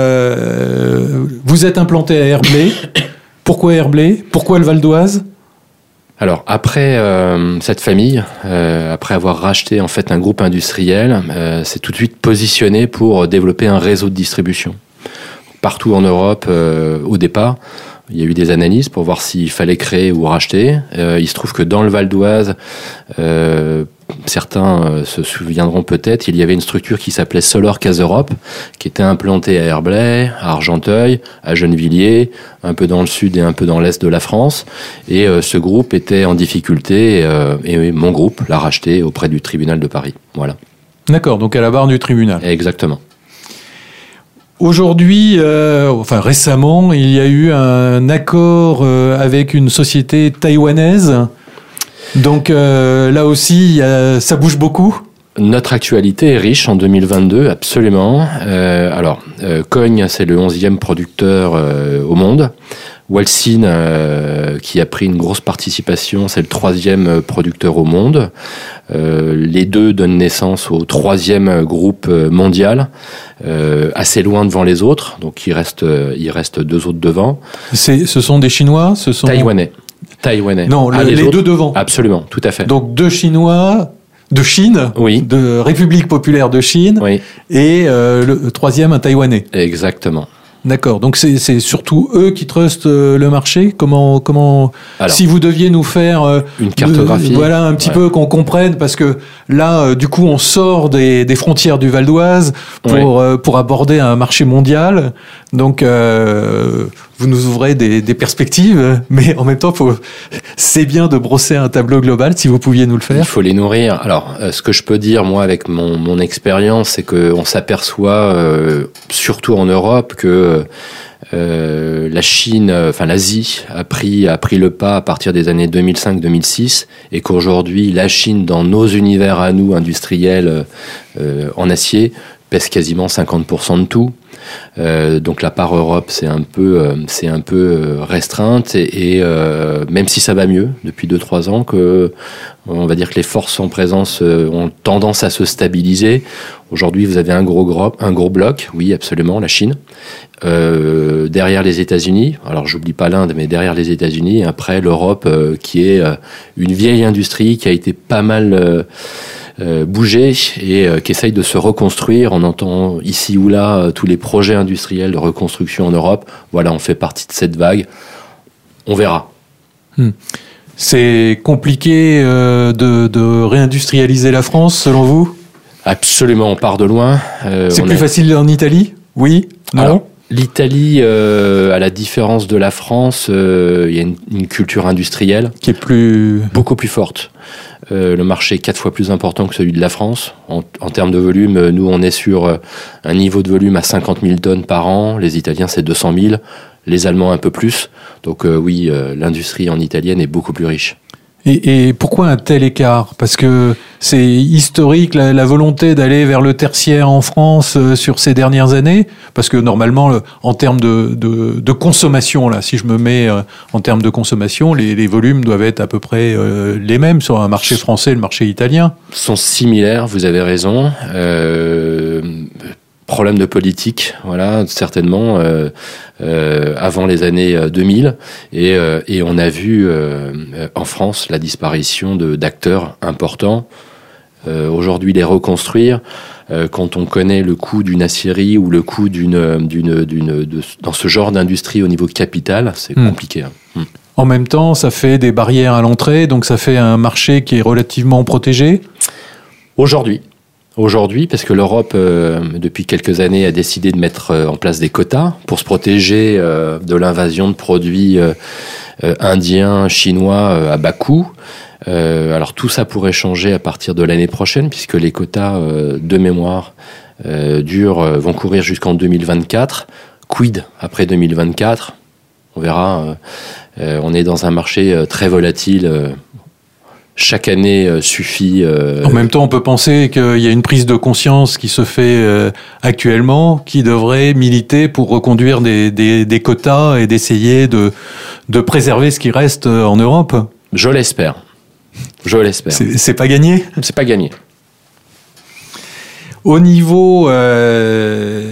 euh, vous êtes implanté à Herblay. Pourquoi Herblay ? Pourquoi le Val d'Oise ? Alors après euh, cette famille, euh, après avoir racheté en fait un groupe industriel, euh, s'est tout de suite positionné pour développer un réseau de distribution partout en Europe. Euh, au départ, il y a eu des analyses pour voir s'il fallait créer ou racheter. Euh, il se trouve que dans le Val d'Oise, euh, certains euh, se souviendront peut-être, il y avait une structure qui s'appelait Solar Cas Europe, qui était implantée à Herblay, à Argenteuil, à Gennevilliers, un peu dans le sud et un peu dans l'est de la France. Et euh, ce groupe était en difficulté et, euh, et mon groupe l'a racheté auprès du tribunal de Paris. Voilà. D'accord, donc à la barre du tribunal. Exactement. Aujourd'hui, euh, enfin récemment, il y a eu un accord euh, avec une société taïwanaise. Donc euh, là aussi, il y a, ça bouge beaucoup. Notre actualité est riche en deux mille vingt-deux, absolument. Euh, alors, euh, Cogne, c'est le onzième producteur euh, au monde. Walsin, euh, qui a pris une grosse participation, c'est le troisième producteur au monde. Euh, les deux donnent naissance au troisième groupe mondial, euh, assez loin devant les autres. Donc il reste, il reste deux autres devant. C'est, ce sont des Chinois, ce sont Taïwanais. Taïwanais. Non, le, ah, les, les autres, deux devant. Absolument, tout à fait. Donc deux Chinois. De Chine, oui. De République populaire de Chine, oui. Et euh, le troisième, un Taïwanais. Exactement. D'accord. Donc c'est, c'est surtout eux qui trustent euh, le marché. Comment, comment Alors, si vous deviez nous faire euh, une cartographie, euh, voilà un petit ouais. peu qu'on comprenne, parce que là, euh, du coup, on sort des, des frontières du Val d'Oise pour oui. euh, pour aborder un marché mondial. Donc euh, vous nous ouvrez des, des perspectives, mais en même temps, faut, c'est bien de brosser un tableau global. Si vous pouviez nous le faire. Il faut les nourrir. Alors, euh, ce que je peux dire moi avec mon mon expérience, c'est que on s'aperçoit euh, surtout en Europe que Euh, la Chine, enfin l'Asie a pris a pris le pas à partir des années deux mille cinq deux mille six et qu'aujourd'hui la Chine dans nos univers à nous industriels euh, en acier pèse quasiment cinquante pour cent de tout. Euh, donc la part Europe, c'est un peu, euh, c'est un peu restreinte et, et euh, même si ça va mieux depuis deux trois ans, que on va dire que les forces en présence euh, ont tendance à se stabiliser. Aujourd'hui, vous avez un gros gros, un gros bloc, oui absolument, la Chine. Euh, derrière les États-Unis, alors j'oublie pas l'Inde, mais derrière les États-Unis, et après l'Europe euh, qui est euh, une vieille industrie qui a été pas mal euh, euh, bougée et euh, qui essaye de se reconstruire. On entend ici ou là euh, tous les projets industriels de reconstruction en Europe. Voilà, on fait partie de cette vague. On verra. Hmm. C'est compliqué euh, de, de réindustrialiser la France, selon vous ? Absolument, on part de loin. Euh, C'est on plus a... facile en Italie ? Oui ? Non ? Alors, l'Italie, euh, à la différence de la France, euh, il y a une, une culture industrielle qui est plus beaucoup plus forte. Euh, le marché est quatre fois plus important que celui de la France. En, en termes de volume, nous, on est sur un niveau de volume à cinquante mille tonnes par an. Les Italiens, c'est deux cent mille. Les Allemands, un peu plus. Donc euh, oui, euh, l'industrie en italienne est beaucoup plus riche. Et, et pourquoi un tel écart ? Parce que c'est historique la, la volonté d'aller vers le tertiaire en France euh, sur ces dernières années. Parce que normalement, le, en termes de, de, de consommation, là, si je me mets euh, en termes de consommation, les, les volumes doivent être à peu près euh, les mêmes sur un marché français et le marché italien. Sont similaires, vous avez raison. Euh, problème de politique, voilà, certainement, euh, euh, avant les années deux mille. Et, euh, et on a vu euh, en France la disparition de, d'acteurs importants. Euh, aujourd'hui, les reconstruire, euh, quand on connaît le coût d'une aciérie ou le coût d'une, d'une, d'une, de, dans ce genre d'industrie au niveau capital, c'est mmh. compliqué. Hein. Mmh. En même temps, ça fait des barrières à l'entrée, donc ça fait un marché qui est relativement protégé. Aujourd'hui. Aujourd'hui, parce que l'Europe, euh, depuis quelques années, a décidé de mettre euh, en place des quotas pour se protéger euh, de l'invasion de produits euh, euh, indiens, chinois euh, à bas coût. Euh, alors tout ça pourrait changer à partir de l'année prochaine, puisque les quotas euh, de mémoire euh, durent, euh, vont courir jusqu'en deux mille vingt-quatre. Quid après deux mille vingt-quatre ? On verra. Euh, euh, on est dans un marché euh, très volatile. Euh, Chaque année euh, suffit. Euh... En même temps, on peut penser qu'il y a une prise de conscience qui se fait euh, actuellement, qui devrait militer pour reconduire des, des, des quotas et d'essayer de, de préserver ce qui reste en Europe. Je l'espère. Je l'espère. C'est, c'est pas gagné ? C'est pas gagné. Au niveau, euh,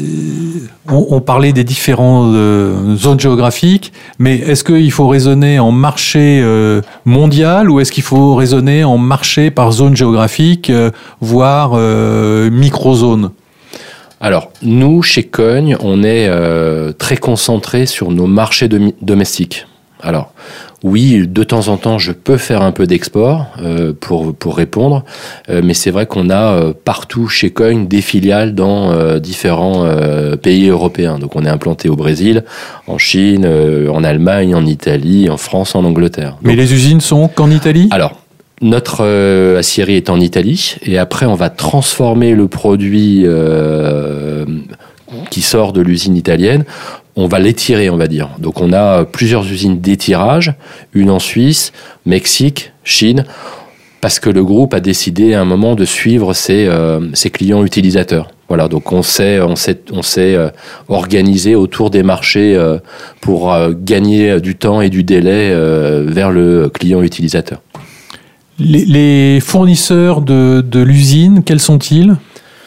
on, on parlait des différentes euh, zones géographiques, mais est-ce qu'il faut raisonner en marché euh, mondial ou est-ce qu'il faut raisonner en marché par zone géographique, euh, voire euh, micro-zone ? Alors, nous, chez Cogne, on est euh, très concentré sur nos marchés de, domestiques. Alors, oui, de temps en temps, je peux faire un peu d'export euh, pour pour répondre, euh, mais c'est vrai qu'on a euh, partout chez Cogne des filiales dans euh, différents euh, pays européens. Donc, on est implanté au Brésil, en Chine, euh, en Allemagne, en Italie, en France, en Angleterre. Donc, mais les usines sont qu'en Italie ? Alors, notre euh, aciérie est en Italie, et après, on va transformer le produit euh, qui sort de l'usine italienne. On va l'étirer, on va dire. Donc, on a plusieurs usines d'étirage, une en Suisse, Mexique, Chine, parce que le groupe a décidé à un moment de suivre ses, euh, ses clients utilisateurs. Voilà, donc on s'est, on s'est, on s'est euh, organisé autour des marchés euh, pour euh, gagner du temps et du délai euh, vers le client utilisateur. Les, les fournisseurs de, de l'usine, quels sont-ils ?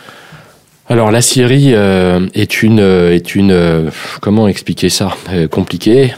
Alors l'aciérie euh, est une est une euh, comment expliquer ça euh, compliqué.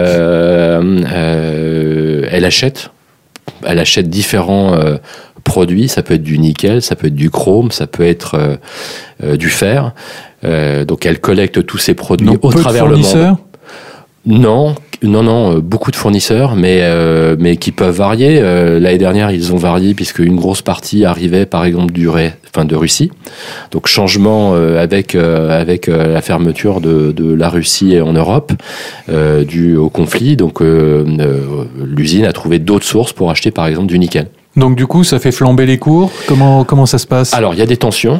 Euh, euh, elle achète, elle achète différents euh, produits. Ça peut être du nickel, ça peut être du chrome, ça peut être euh, euh, du fer. Euh, donc elle collecte tous ces produits donc, au peu travers de le fournisseurs ? monde. Non. Non, non, beaucoup de fournisseurs, mais euh, mais qui peuvent varier. Euh, l'année dernière, ils ont varié puisque une grosse partie arrivait, par exemple, du Ré, enfin de Russie. Donc changement euh, avec euh, avec euh, la fermeture de de la Russie en Europe euh, dû au conflit. Donc euh, euh, l'usine a trouvé d'autres sources pour acheter, par exemple, du nickel. Donc du coup, ça fait flamber les cours. Comment comment ça se passe ? Alors il y a des tensions.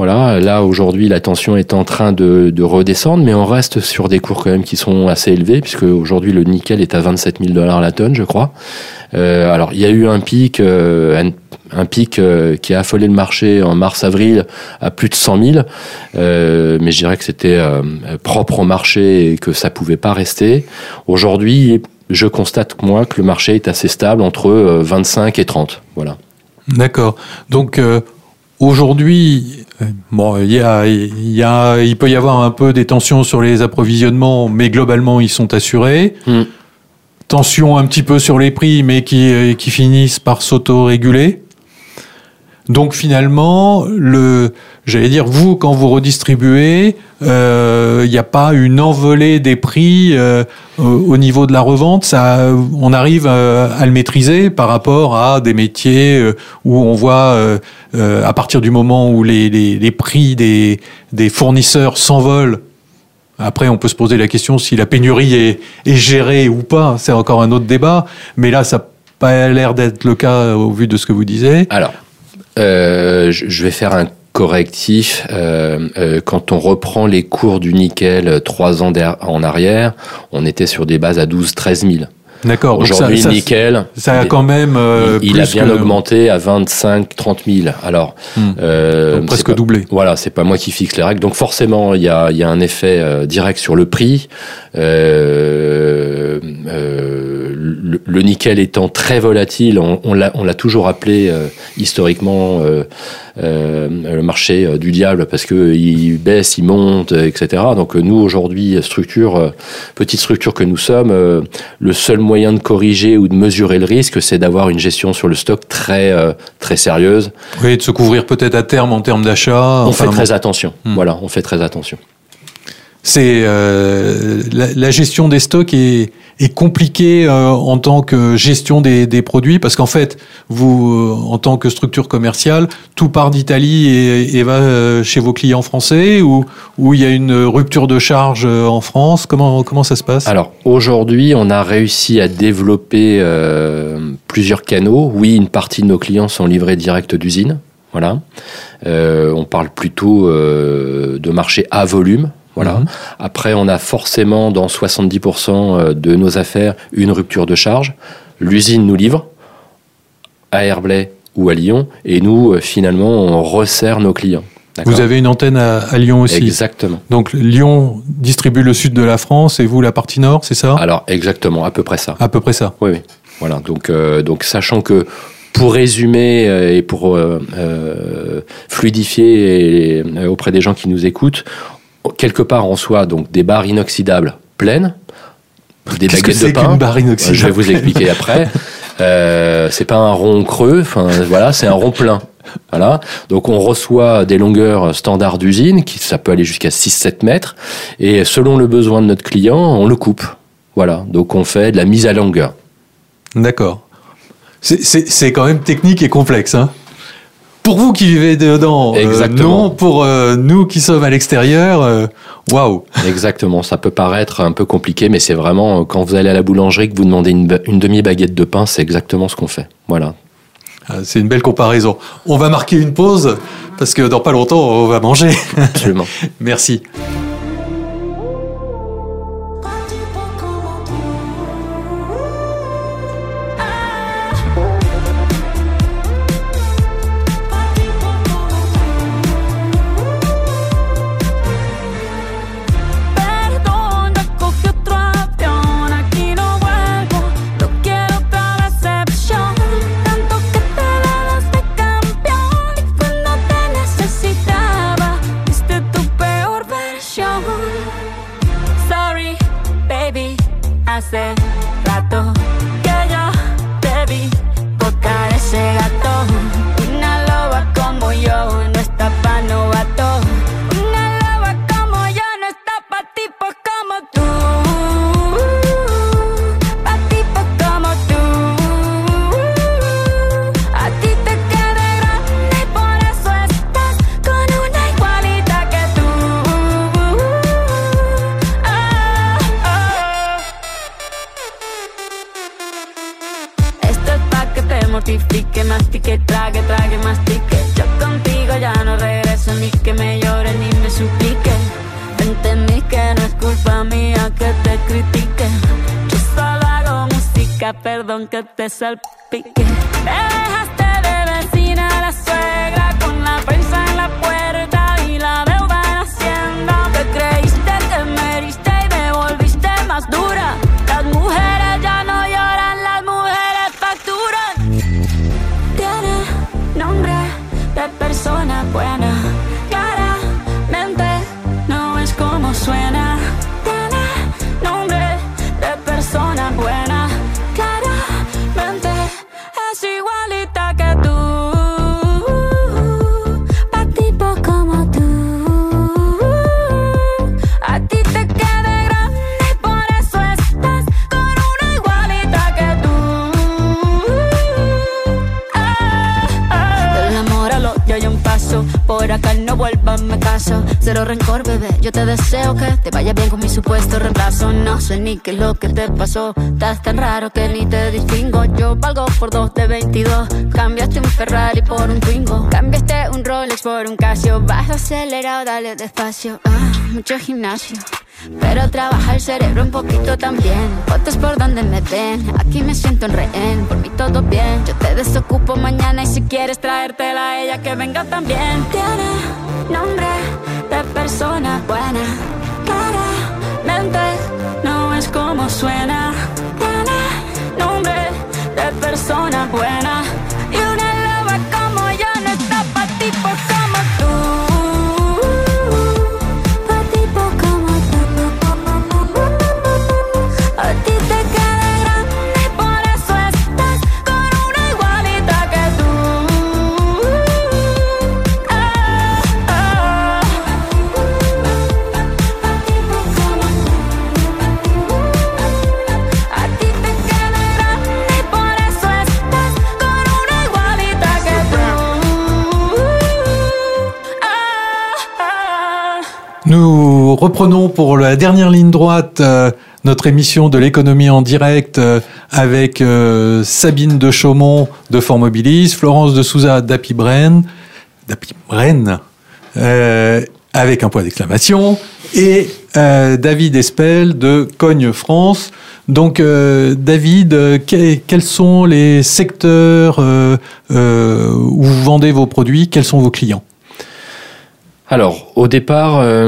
Voilà, là aujourd'hui la tension est en train de, de redescendre, mais on reste sur des cours quand même qui sont assez élevés, puisque aujourd'hui le nickel est à vingt-sept mille dollars la tonne, je crois. Euh, alors il y a eu un pic, euh, un, un pic euh, qui a affolé le marché en mars-avril à plus de cent mille, euh, mais je dirais que c'était euh, propre au marché et que ça pouvait pas rester. Aujourd'hui, je constate moi que le marché est assez stable entre euh, vingt-cinq et trente. Voilà. D'accord. Donc euh, aujourd'hui, bon, il y a, il y a, il peut y avoir un peu des tensions sur les approvisionnements, mais globalement ils sont assurés. Mm. Tensions un petit peu sur les prix, mais qui, qui finissent par s'auto-réguler. Donc finalement, le, j'allais dire, vous, quand vous redistribuez, il euh, n'y a pas une envolée des prix euh, au niveau de la revente. Ça, on arrive à, à le maîtriser par rapport à des métiers euh, où on voit, euh, euh, à partir du moment où les, les, les prix des, des fournisseurs s'envolent. Après, on peut se poser la question si la pénurie est, est gérée ou pas. C'est encore un autre débat. Mais là, ça n'a pas l'air d'être le cas au vu de ce que vous disiez. Alors, euh, je vais faire un correctif. Euh, euh, quand on reprend les cours du nickel trois ans en arrière, on était sur des bases à douze à treize mille. D'accord. Aujourd'hui, ça, ça, nickel, ça a quand même euh, il, il a bien que... augmenté à vingt-cinq à trente mille. Alors, hum. euh, donc presque pas, doublé. Voilà, c'est pas moi qui fixe les règles. Donc forcément, il y a, il y a un effet euh, direct sur le prix. Euh, euh, le, le nickel étant très volatile, on, on l'a, on l'a toujours appelé euh, historiquement euh, euh, le marché euh, du diable parce que il baisse, il monte, et cetera. Donc nous aujourd'hui, structure, euh, petite structure que nous sommes, euh, le seul moyen de corriger ou de mesurer le risque, c'est d'avoir une gestion sur le stock très euh, très sérieuse. Oui, de se couvrir peut-être à terme en termes d'achat. On enfin, fait très attention. Hmm. Voilà, on fait très attention. C'est euh, la, la gestion des stocks est, est compliquée euh, en tant que gestion des, des produits parce qu'en fait, vous, euh, en tant que structure commerciale, tout part d'Italie et, et va euh, chez vos clients français ou où il y a une rupture de charge euh, en France. Comment comment ça se passe ? Alors aujourd'hui, on a réussi à développer euh, plusieurs canaux. Oui, une partie de nos clients sont livrés direct d'usine. Voilà. Euh, on parle plutôt euh, de marché à volume. Voilà. Mmh. Après, on a forcément dans soixante-dix pour cent de nos affaires une rupture de charge. L'usine nous livre à Herblay ou à Lyon et nous, finalement, on resserre nos clients. D'accord. Vous avez une antenne à, à Lyon aussi. Exactement. Donc Lyon distribue le sud de la France et vous la partie nord, c'est ça ? Alors exactement, à peu près ça. À peu près ça. Oui, oui. Voilà. Donc, euh, donc sachant que pour résumer euh, et pour euh, euh, fluidifier et, euh, auprès des gens qui nous écoutent, quelque part en soi, donc des barres inoxydables pleines, des Qu'est-ce baguettes que c'est de pain. Qu'une barre inoxydable ? Je vais vous expliquer après. Euh, c'est pas un rond creux, enfin voilà, c'est un rond plein. Voilà. Donc on reçoit des longueurs standards d'usine, qui ça peut aller jusqu'à six à sept mètres, et selon le besoin de notre client, on le coupe. Voilà. Donc on fait de la mise à longueur. D'accord. C'est, c'est, c'est quand même technique et complexe, hein ? Pour vous qui vivez dedans, exactement. Euh, non pour euh, nous qui sommes à l'extérieur, waouh. Wow. Exactement, ça peut paraître un peu compliqué, mais c'est vraiment, quand vous allez à la boulangerie, que vous demandez une, une demi-baguette de pain, c'est exactement ce qu'on fait. Voilà. C'est une belle comparaison. On va marquer une pause, parce que dans pas longtemps, on va manger. Absolument. Merci. Mortifique, mastique, trague, trague, mastique. Yo contigo contigo ya no regreso, ni que me llore ni me suplique. Entendí que no es culpa mía que te critique. Yo solo hago música, perdón que te salpique. Me dejaste de vecina a la suegra, con la prensa en la puerta y la deuda en Hacienda. Te creíste que me heriste y me volviste más dura. Las mujeres ya no lloran, las mujeres facturan. Tiene nombre de persona buena, claramente no es como suena. Tiene nombre de persona buena, claramente es igualita que tú. Pa' tipo como tú, a ti te queda grande y por eso estás con una igualita que tú. Ah, ah. Del amor al odio hay un paso, por acá no vuelvas, me caso. Cero rencor, bebé, yo te deseo que te vaya bien con mi supuesto reemplazo. No sé ni qué es lo que te pasó, estás tan raro que ni te distingo. Yo valgo por dos de veintidós, cambiaste un Ferrari por un Twingo. Cambiaste un Rolex por un Casio, vas acelerado, dale despacio. Ah, mucho gimnasio, pero trabaja el cerebro un poquito también. Fotos por donde me ven, aquí me siento en rehén. Por mí todo bien, yo te desocupo mañana y si quieres traértela a ella que venga también. Tiene nombre de persona buena, claramente no es como suena. Tiene nombre de persona buena y una loba como yo no está pa' tipos como tú. Pa' tipos como tú. A ti te queda grande y por eso estás con una igualita que tú. Ah, ah. A ti te queda grande y por eso estás con una igualita que tú. Ah, ah. Nous reprenons pour la dernière ligne droite euh, notre émission de l'économie en direct euh, avec euh, Sabine de Chaumont de Formobilis, Florence de Souza d'Apibren, d'Apibren euh, avec un point d'exclamation, et euh, David Espel de Cogne France. Donc euh, David, euh, que- quels sont les secteurs euh, euh, où vous vendez vos produits? Quels sont vos clients? Alors, au départ, euh,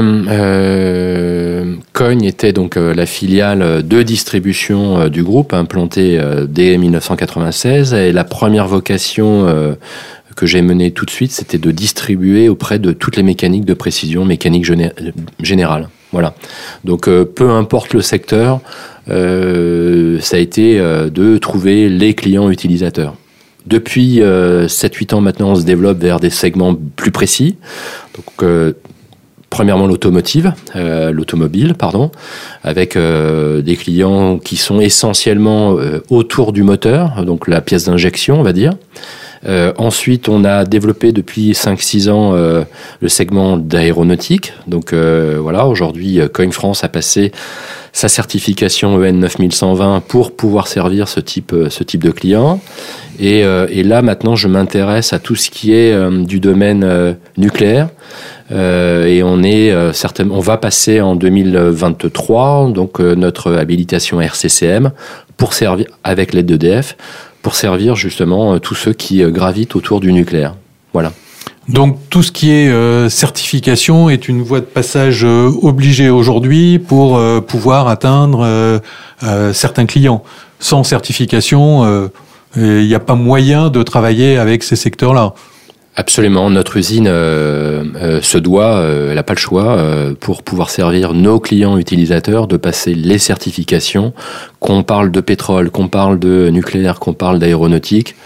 euh, Cogne était donc euh, la filiale de distribution euh, du groupe, implantée euh, dès mille neuf cent quatre-vingt-seize. Et la première vocation euh, que j'ai menée tout de suite, c'était de distribuer auprès de toutes les mécaniques de précision, mécanique géné- générale. Voilà. Donc, euh, peu importe le secteur, euh, ça a été euh, de trouver les clients utilisateurs. Depuis euh, sept huit ans maintenant, on se développe vers des segments plus précis. Donc, euh, premièrement, l'automotive, euh, l'automobile, pardon, avec euh, des clients qui sont essentiellement euh, autour du moteur, donc la pièce d'injection, on va dire. Euh, ensuite, on a développé depuis cinq six ans euh, le segment d'aéronautique. Donc euh, voilà, aujourd'hui, Cogne France a passé sa certification E N neuf mille cent vingt pour pouvoir servir ce type, ce type de client. Et, euh, et là, maintenant, je m'intéresse à tout ce qui est euh, du domaine euh, nucléaire. Euh, et on est euh, certainement, on va passer en deux mille vingt-trois donc euh, notre habilitation R C C M pour servir avec l'aide d'E D F pour servir justement euh, tous ceux qui euh, gravitent autour du nucléaire. Voilà. Donc tout ce qui est euh, certification est une voie de passage euh, obligée aujourd'hui pour euh, pouvoir atteindre euh, euh, certains clients. Sans certification, euh, il n'y a pas moyen de travailler avec ces secteurs-là. Absolument, notre usine euh, euh, se doit, euh, elle n'a pas le choix, euh, pour pouvoir servir nos clients utilisateurs, de passer les certifications, qu'on parle de pétrole, qu'on parle de nucléaire, qu'on parle d'aéronautique,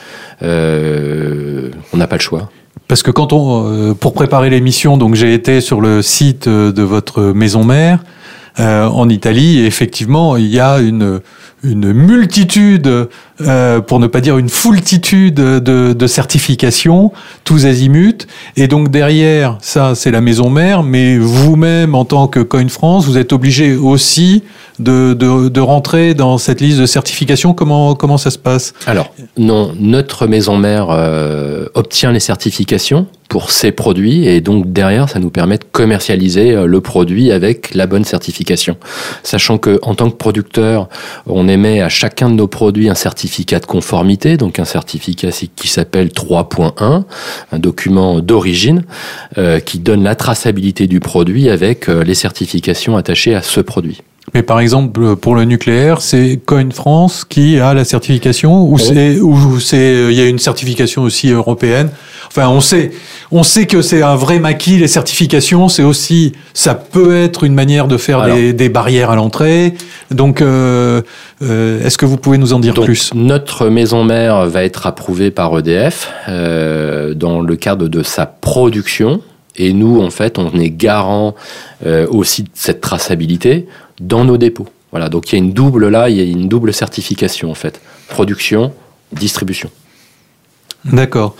euh, on n'a pas le choix. Parce que quand on, euh, pour préparer l'émission, donc j'ai été sur le site de votre maison mère euh, en Italie, et effectivement, il y a une une multitude, euh, pour ne pas dire une foultitude de, de certifications, tous azimuts. Et donc derrière, ça, c'est la maison mère, mais vous-même, en tant que Cogne France, vous êtes obligé aussi de, de, de rentrer dans cette liste de certifications. Comment, comment ça se passe ? Alors, non, notre maison mère euh, obtient les certifications pour ces produits, et donc derrière, ça nous permet de commercialiser le produit avec la bonne certification. Sachant que en tant que producteur, on émet à chacun de nos produits un certificat de conformité, donc un certificat qui s'appelle trois point un, un document d'origine euh, qui donne la traçabilité du produit avec euh, les certifications attachées à ce produit. Mais par exemple, pour le nucléaire, c'est Coin France qui a la certification, ou c'est, ou c'est, il y a une certification aussi européenne. Enfin, on sait, on sait que c'est un vrai maquis, les certifications. C'est aussi, ça peut être une manière de faire Alors, des, des barrières à l'entrée. Donc, euh, euh, est-ce que vous pouvez nous en dire donc, plus ? Notre maison mère va être approuvée par E D F euh, dans le cadre de sa production. Et nous, en fait, on est garant euh, aussi de cette traçabilité dans nos dépôts. Voilà, donc il y a une double là, il y a une double certification en fait, production, distribution. D'accord.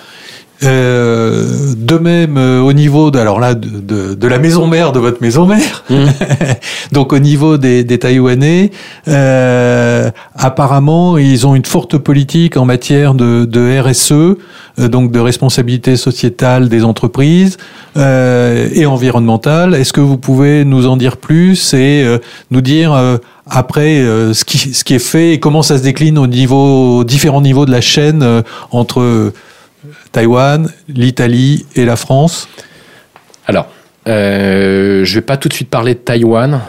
Euh, de même, euh, au niveau de, alors là, de, de, de la maison mère de votre maison mère, mmh. donc au niveau des, des Taïwanais, euh, apparemment, ils ont une forte politique en matière de, de R S E, euh, donc de responsabilité sociétale des entreprises euh, et environnementale. Est-ce que vous pouvez nous en dire plus et euh, nous dire euh, après euh, ce qui ce qui est fait et comment ça se décline au niveau, aux différents niveaux de la chaîne euh, entre Taïwan, l'Italie et la France? Alors, euh, je ne vais pas tout de suite parler de Taïwan,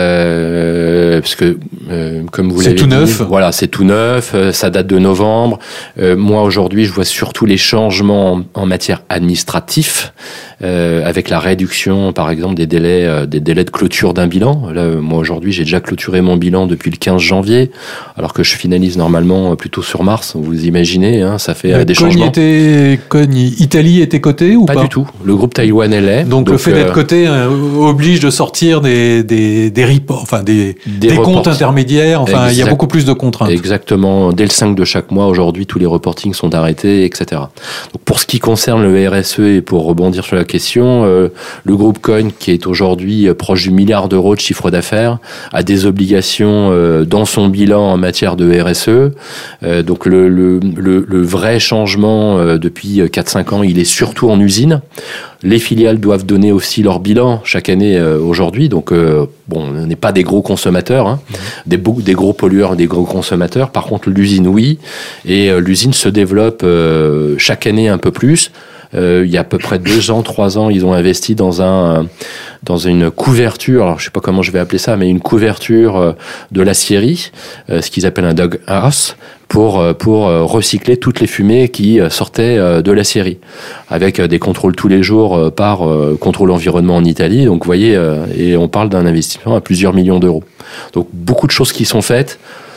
euh, parce que, euh, comme vous l'avez dit, c'est tout neuf. Voilà, c'est tout neuf, euh, ça date de novembre. Euh, moi, aujourd'hui, je vois surtout les changements en, en matière administrative, euh, avec la réduction, par exemple, des délais, euh, des délais de clôture d'un bilan. Là, moi, aujourd'hui, j'ai déjà clôturé mon bilan depuis le quinze janvier, alors que je finalise normalement plutôt sur mars. Vous imaginez, hein, ça fait euh, des Cogne changements. Était, Cogne, Italie était cotée ou pas? Pas du tout. Le groupe taïwanais l'est. Donc, donc le fait euh, d'être coté euh, oblige de sortir des des des reports, enfin des des, des comptes intermédiaires. Enfin, exact. Il y a beaucoup plus de contraintes. Exactement. Dès le cinq de chaque mois, aujourd'hui, tous les reportings sont arrêtés, et cetera. Donc, pour ce qui concerne le R S E et pour rebondir sur la question, euh, le groupe Coin, qui est aujourd'hui euh, proche du milliard d'euros de chiffre d'affaires, a des obligations euh, dans son bilan en matière de R S E. Euh, donc le, le, le, le vrai changement euh, depuis quatre cinq ans, il est surtout en usine. Les filiales doivent donner aussi leur bilan chaque année euh, aujourd'hui. Donc, euh, bon, on n'est pas des gros consommateurs, hein, mmh. des, des gros pollueurs, des gros consommateurs. Par contre, l'usine, oui. Et euh, l'usine se développe euh, chaque année un peu plus. Euh, il y a à peu près deux ans, trois ans, ils ont investi dans un dans une couverture. Alors, je sais pas comment je vais appeler ça, mais une couverture de l'acierie, euh, ce qu'ils appellent un dog house, pour pour recycler toutes les fumées qui sortaient de l'acierie, avec des contrôles tous les jours par contrôle environnement en Italie. Donc, vous voyez, et on parle d'un investissement à plusieurs millions d'euros. Donc, beaucoup de choses qui sont faites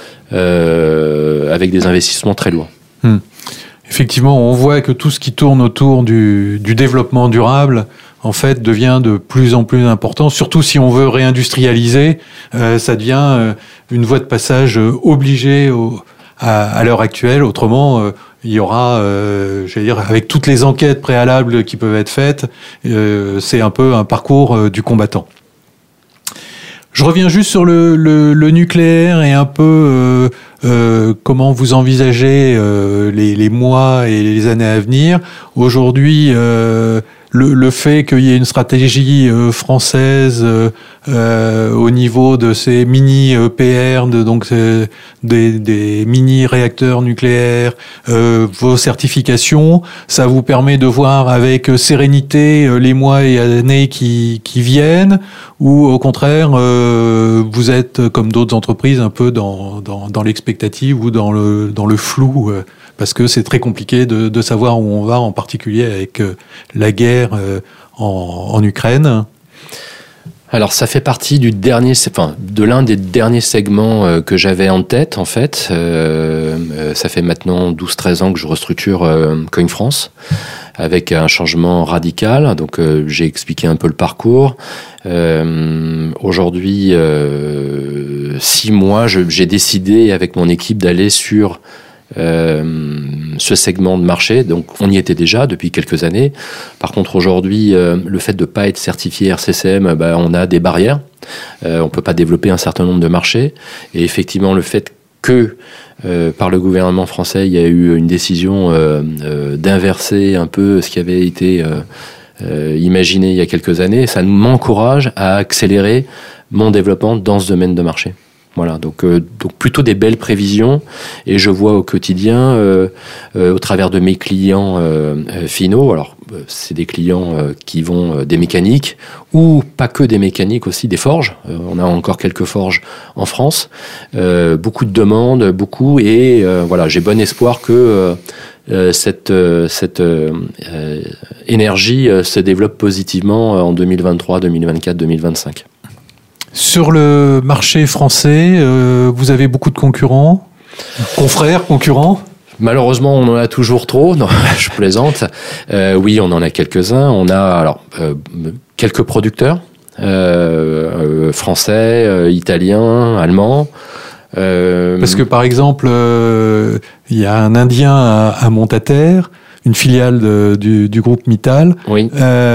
euh, avec des investissements très lourds. Hmm. Effectivement, on voit que tout ce qui tourne autour du, du développement durable, en fait, devient de plus en plus important. Surtout si on veut réindustrialiser, euh, ça devient euh, une voie de passage euh, obligée au, à, à l'heure actuelle. Autrement, euh, il y aura, euh, j'allais dire, avec toutes les enquêtes préalables qui peuvent être faites, euh, c'est un peu un parcours euh, du combattant. Je reviens juste sur le, le, le nucléaire et un peu euh, euh, comment vous envisagez euh, les, les mois et les années à venir. Aujourd'hui, euh, le, le fait qu'il y ait une stratégie euh, française euh, euh, au niveau de ces mini E P R, de, donc euh, des, des mini réacteurs nucléaires, euh, vos certifications, ça vous permet de voir avec sérénité les mois et années qui, qui viennent, ou au contraire, euh, vous êtes comme d'autres entreprises un peu dans, dans, dans l'expectative ou dans le, dans le flou, euh, parce que c'est très compliqué de, de savoir où on va, en particulier avec euh, la guerre euh, en, en Ukraine. Alors, ça fait partie du dernier, enfin, de l'un des derniers segments euh, que j'avais en tête, en fait. Euh, euh, ça fait maintenant douze treize ans que je restructure euh, Coin France, avec un changement radical. Donc, euh, j'ai expliqué un peu le parcours. Euh, aujourd'hui, euh, six mois, je, j'ai décidé avec mon équipe d'aller sur Euh, ce segment de marché. Donc on y était déjà depuis quelques années. Par contre aujourd'hui, euh, le fait de ne pas être certifié R C C M, bah, on a des barrières. Euh, on ne peut pas développer un certain nombre de marchés. Et effectivement, le fait que euh, par le gouvernement français, il y a eu une décision euh, euh, d'inverser un peu ce qui avait été euh, euh, imaginé il y a quelques années. Ça m'encourage à accélérer mon développement dans ce domaine de marché. Voilà, donc, euh, donc plutôt des belles prévisions, et je vois au quotidien, euh, euh, au travers de mes clients euh, euh, finaux, alors euh, c'est des clients euh, qui vont euh, des mécaniques, ou pas que des mécaniques, aussi des forges, euh, on a encore quelques forges en France, euh, beaucoup de demandes, beaucoup, et euh, voilà, j'ai bon espoir que euh, euh, cette, euh, cette euh, euh, énergie euh, se développe positivement en deux mille vingt-trois, deux mille vingt-quatre, deux mille vingt-cinq. Sur le marché français, euh, vous avez beaucoup de concurrents, confrères, concurrents ? Malheureusement, on en a toujours trop. Non, je plaisante. Euh, oui, on en a quelques-uns. On a alors euh, quelques producteurs euh, euh, français, euh, italiens, allemands. Euh, Parce que par exemple, euh, il y a un Indien à, à Montataire, une filiale de, du, du groupe Mittal. Oui.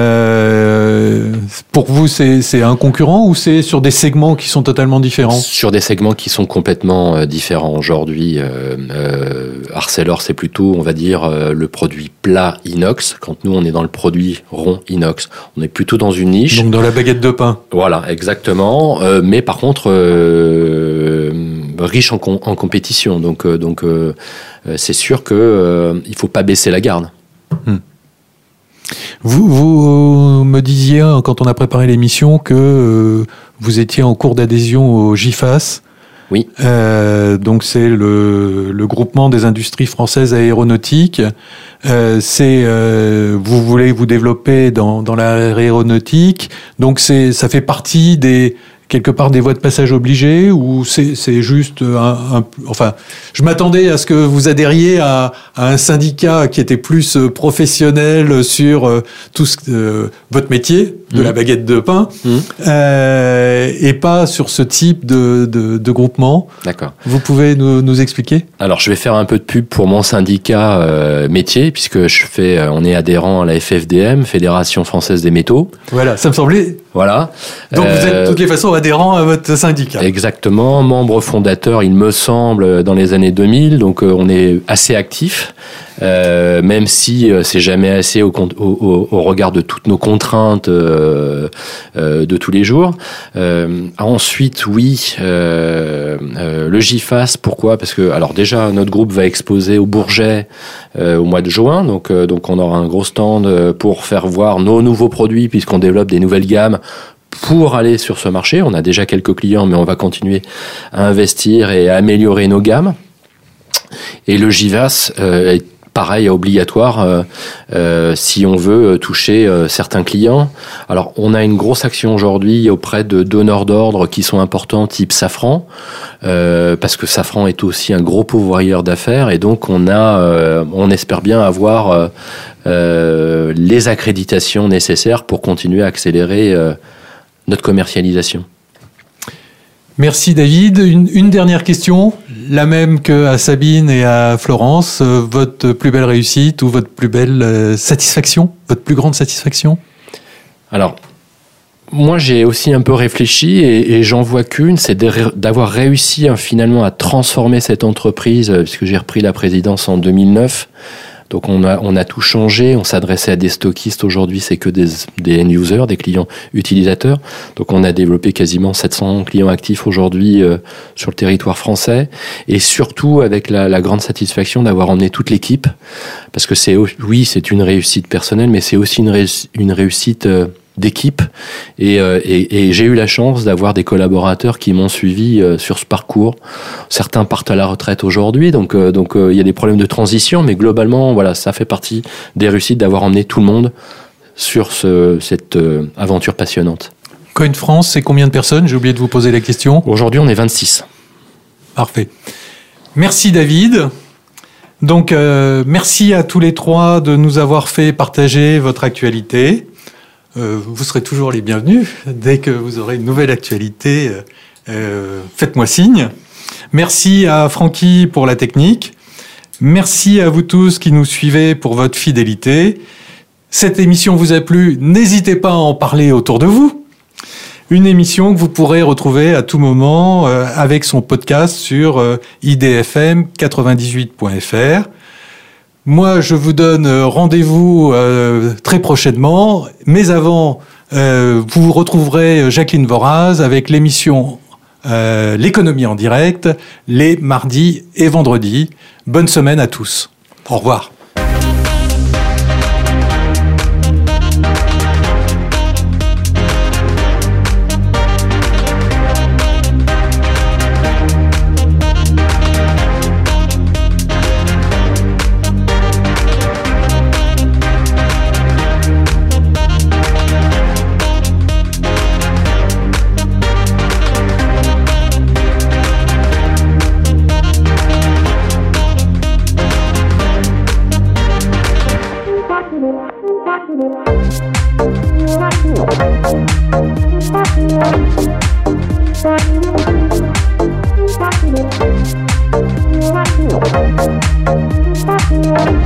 Euh, pour vous, c'est, c'est un concurrent ou c'est sur des segments qui sont totalement différents ? Sur des segments qui sont complètement euh, différents aujourd'hui. Euh, euh, Arcelor, c'est plutôt, on va dire, euh, le produit plat inox. Quand nous, on est dans le produit rond inox, on est plutôt dans une niche. Donc dans la baguette de pain. Voilà, exactement. Euh, mais par contre, euh, riche en, com- en compétition. Donc, euh, donc euh, c'est sûr qu'il euh, ne faut pas baisser la garde. Hmm. Vous, vous me disiez, quand on a préparé l'émission, que euh, vous étiez en cours d'adhésion au GIFAS. Oui. Euh, donc c'est le, le groupement des industries françaises aéronautiques. Euh, c'est euh, vous voulez vous développer dans, dans l'aéronautique. Donc c'est ça fait partie des quelque part des voies de passage obligées, ou c'est, c'est juste un, un... Enfin, je m'attendais à ce que vous adhériez à, à un syndicat qui était plus professionnel sur euh, tout ce, euh, votre métier, de mmh. la baguette de pain, mmh. euh, et pas sur ce type de, de, de groupement. D'accord. Vous pouvez nous, nous expliquer ? Alors, je vais faire un peu de pub pour mon syndicat euh, métier, puisque je fais, euh, on est adhérent à la F F D M, Fédération Française des Métaux. Voilà, ça me semblait... Voilà. Donc euh, vous êtes de toutes les façons adhérent à votre syndicat. Exactement, membre fondateur, il me semble, dans les années deux mille, donc euh, on est assez actif, euh, même si euh, c'est jamais assez au, au, au regard de toutes nos contraintes euh, euh, de tous les jours. Euh, ensuite, oui, euh, euh, le GIFAS, pourquoi ? Parce que, alors déjà, notre groupe va exposer au Bourget euh, au mois de juin, donc, euh, donc on aura un gros stand pour faire voir nos nouveaux produits, puisqu'on développe des nouvelles gammes pour aller sur ce marché. On a déjà quelques clients, mais on va continuer à investir et à améliorer nos gammes. Et le GIFAS euh, est pareil, obligatoire euh, euh, si on veut toucher euh, certains clients. Alors, on a une grosse action aujourd'hui auprès de donneurs d'ordre qui sont importants, type Safran, euh, parce que Safran est aussi un gros pourvoyeur d'affaires, et donc on a, euh, on espère bien avoir euh, euh, les accréditations nécessaires pour continuer à accélérer euh, notre commercialisation. Merci David. Une, une dernière question, la même qu'à Sabine et à Florence. Euh, votre plus belle réussite ou votre plus belle euh, satisfaction, votre plus grande satisfaction ? Alors, moi j'ai aussi un peu réfléchi et, et j'en vois qu'une, c'est de, d'avoir réussi hein, finalement à transformer cette entreprise, euh, puisque j'ai repris la présidence en deux mille neuf. Donc on a, on a tout changé, on s'adressait à des stockistes, aujourd'hui c'est que des, des end-users, des clients utilisateurs. Donc on a développé quasiment sept cents clients actifs aujourd'hui euh, sur le territoire français, et surtout avec la, la grande satisfaction d'avoir emmené toute l'équipe, parce que c'est, oui, c'est une réussite personnelle, mais c'est aussi une, réussite, une réussite euh, d'équipe, et, euh, et, et j'ai eu la chance d'avoir des collaborateurs qui m'ont suivi euh, sur ce parcours. Certains partent à la retraite aujourd'hui, donc euh, donc euh, il y a des problèmes de transition, mais globalement voilà, ça fait partie des réussites d'avoir emmené tout le monde sur ce, cette euh, aventure passionnante. Coin France, c'est combien de personnes ? J'ai oublié de vous poser la question. Aujourd'hui, on est vingt-six. Parfait. Merci David. Donc euh, merci à tous les trois de nous avoir fait partager votre actualité. Euh, vous serez toujours les bienvenus. Dès que vous aurez une nouvelle actualité, euh, euh, faites-moi signe. Merci à Francky pour la technique. Merci à vous tous qui nous suivez pour votre fidélité. Cette émission vous a plu, n'hésitez pas à en parler autour de vous. Une émission que vous pourrez retrouver à tout moment euh, avec son podcast sur euh, i d f m quatre-vingt-dix-huit point f r. Moi, je vous donne rendez-vous euh, très prochainement, mais avant, euh, vous retrouverez Jacqueline Voraz avec l'émission euh, L'économie en direct, les mardis et vendredis. Bonne semaine à tous. Au revoir. Thank you.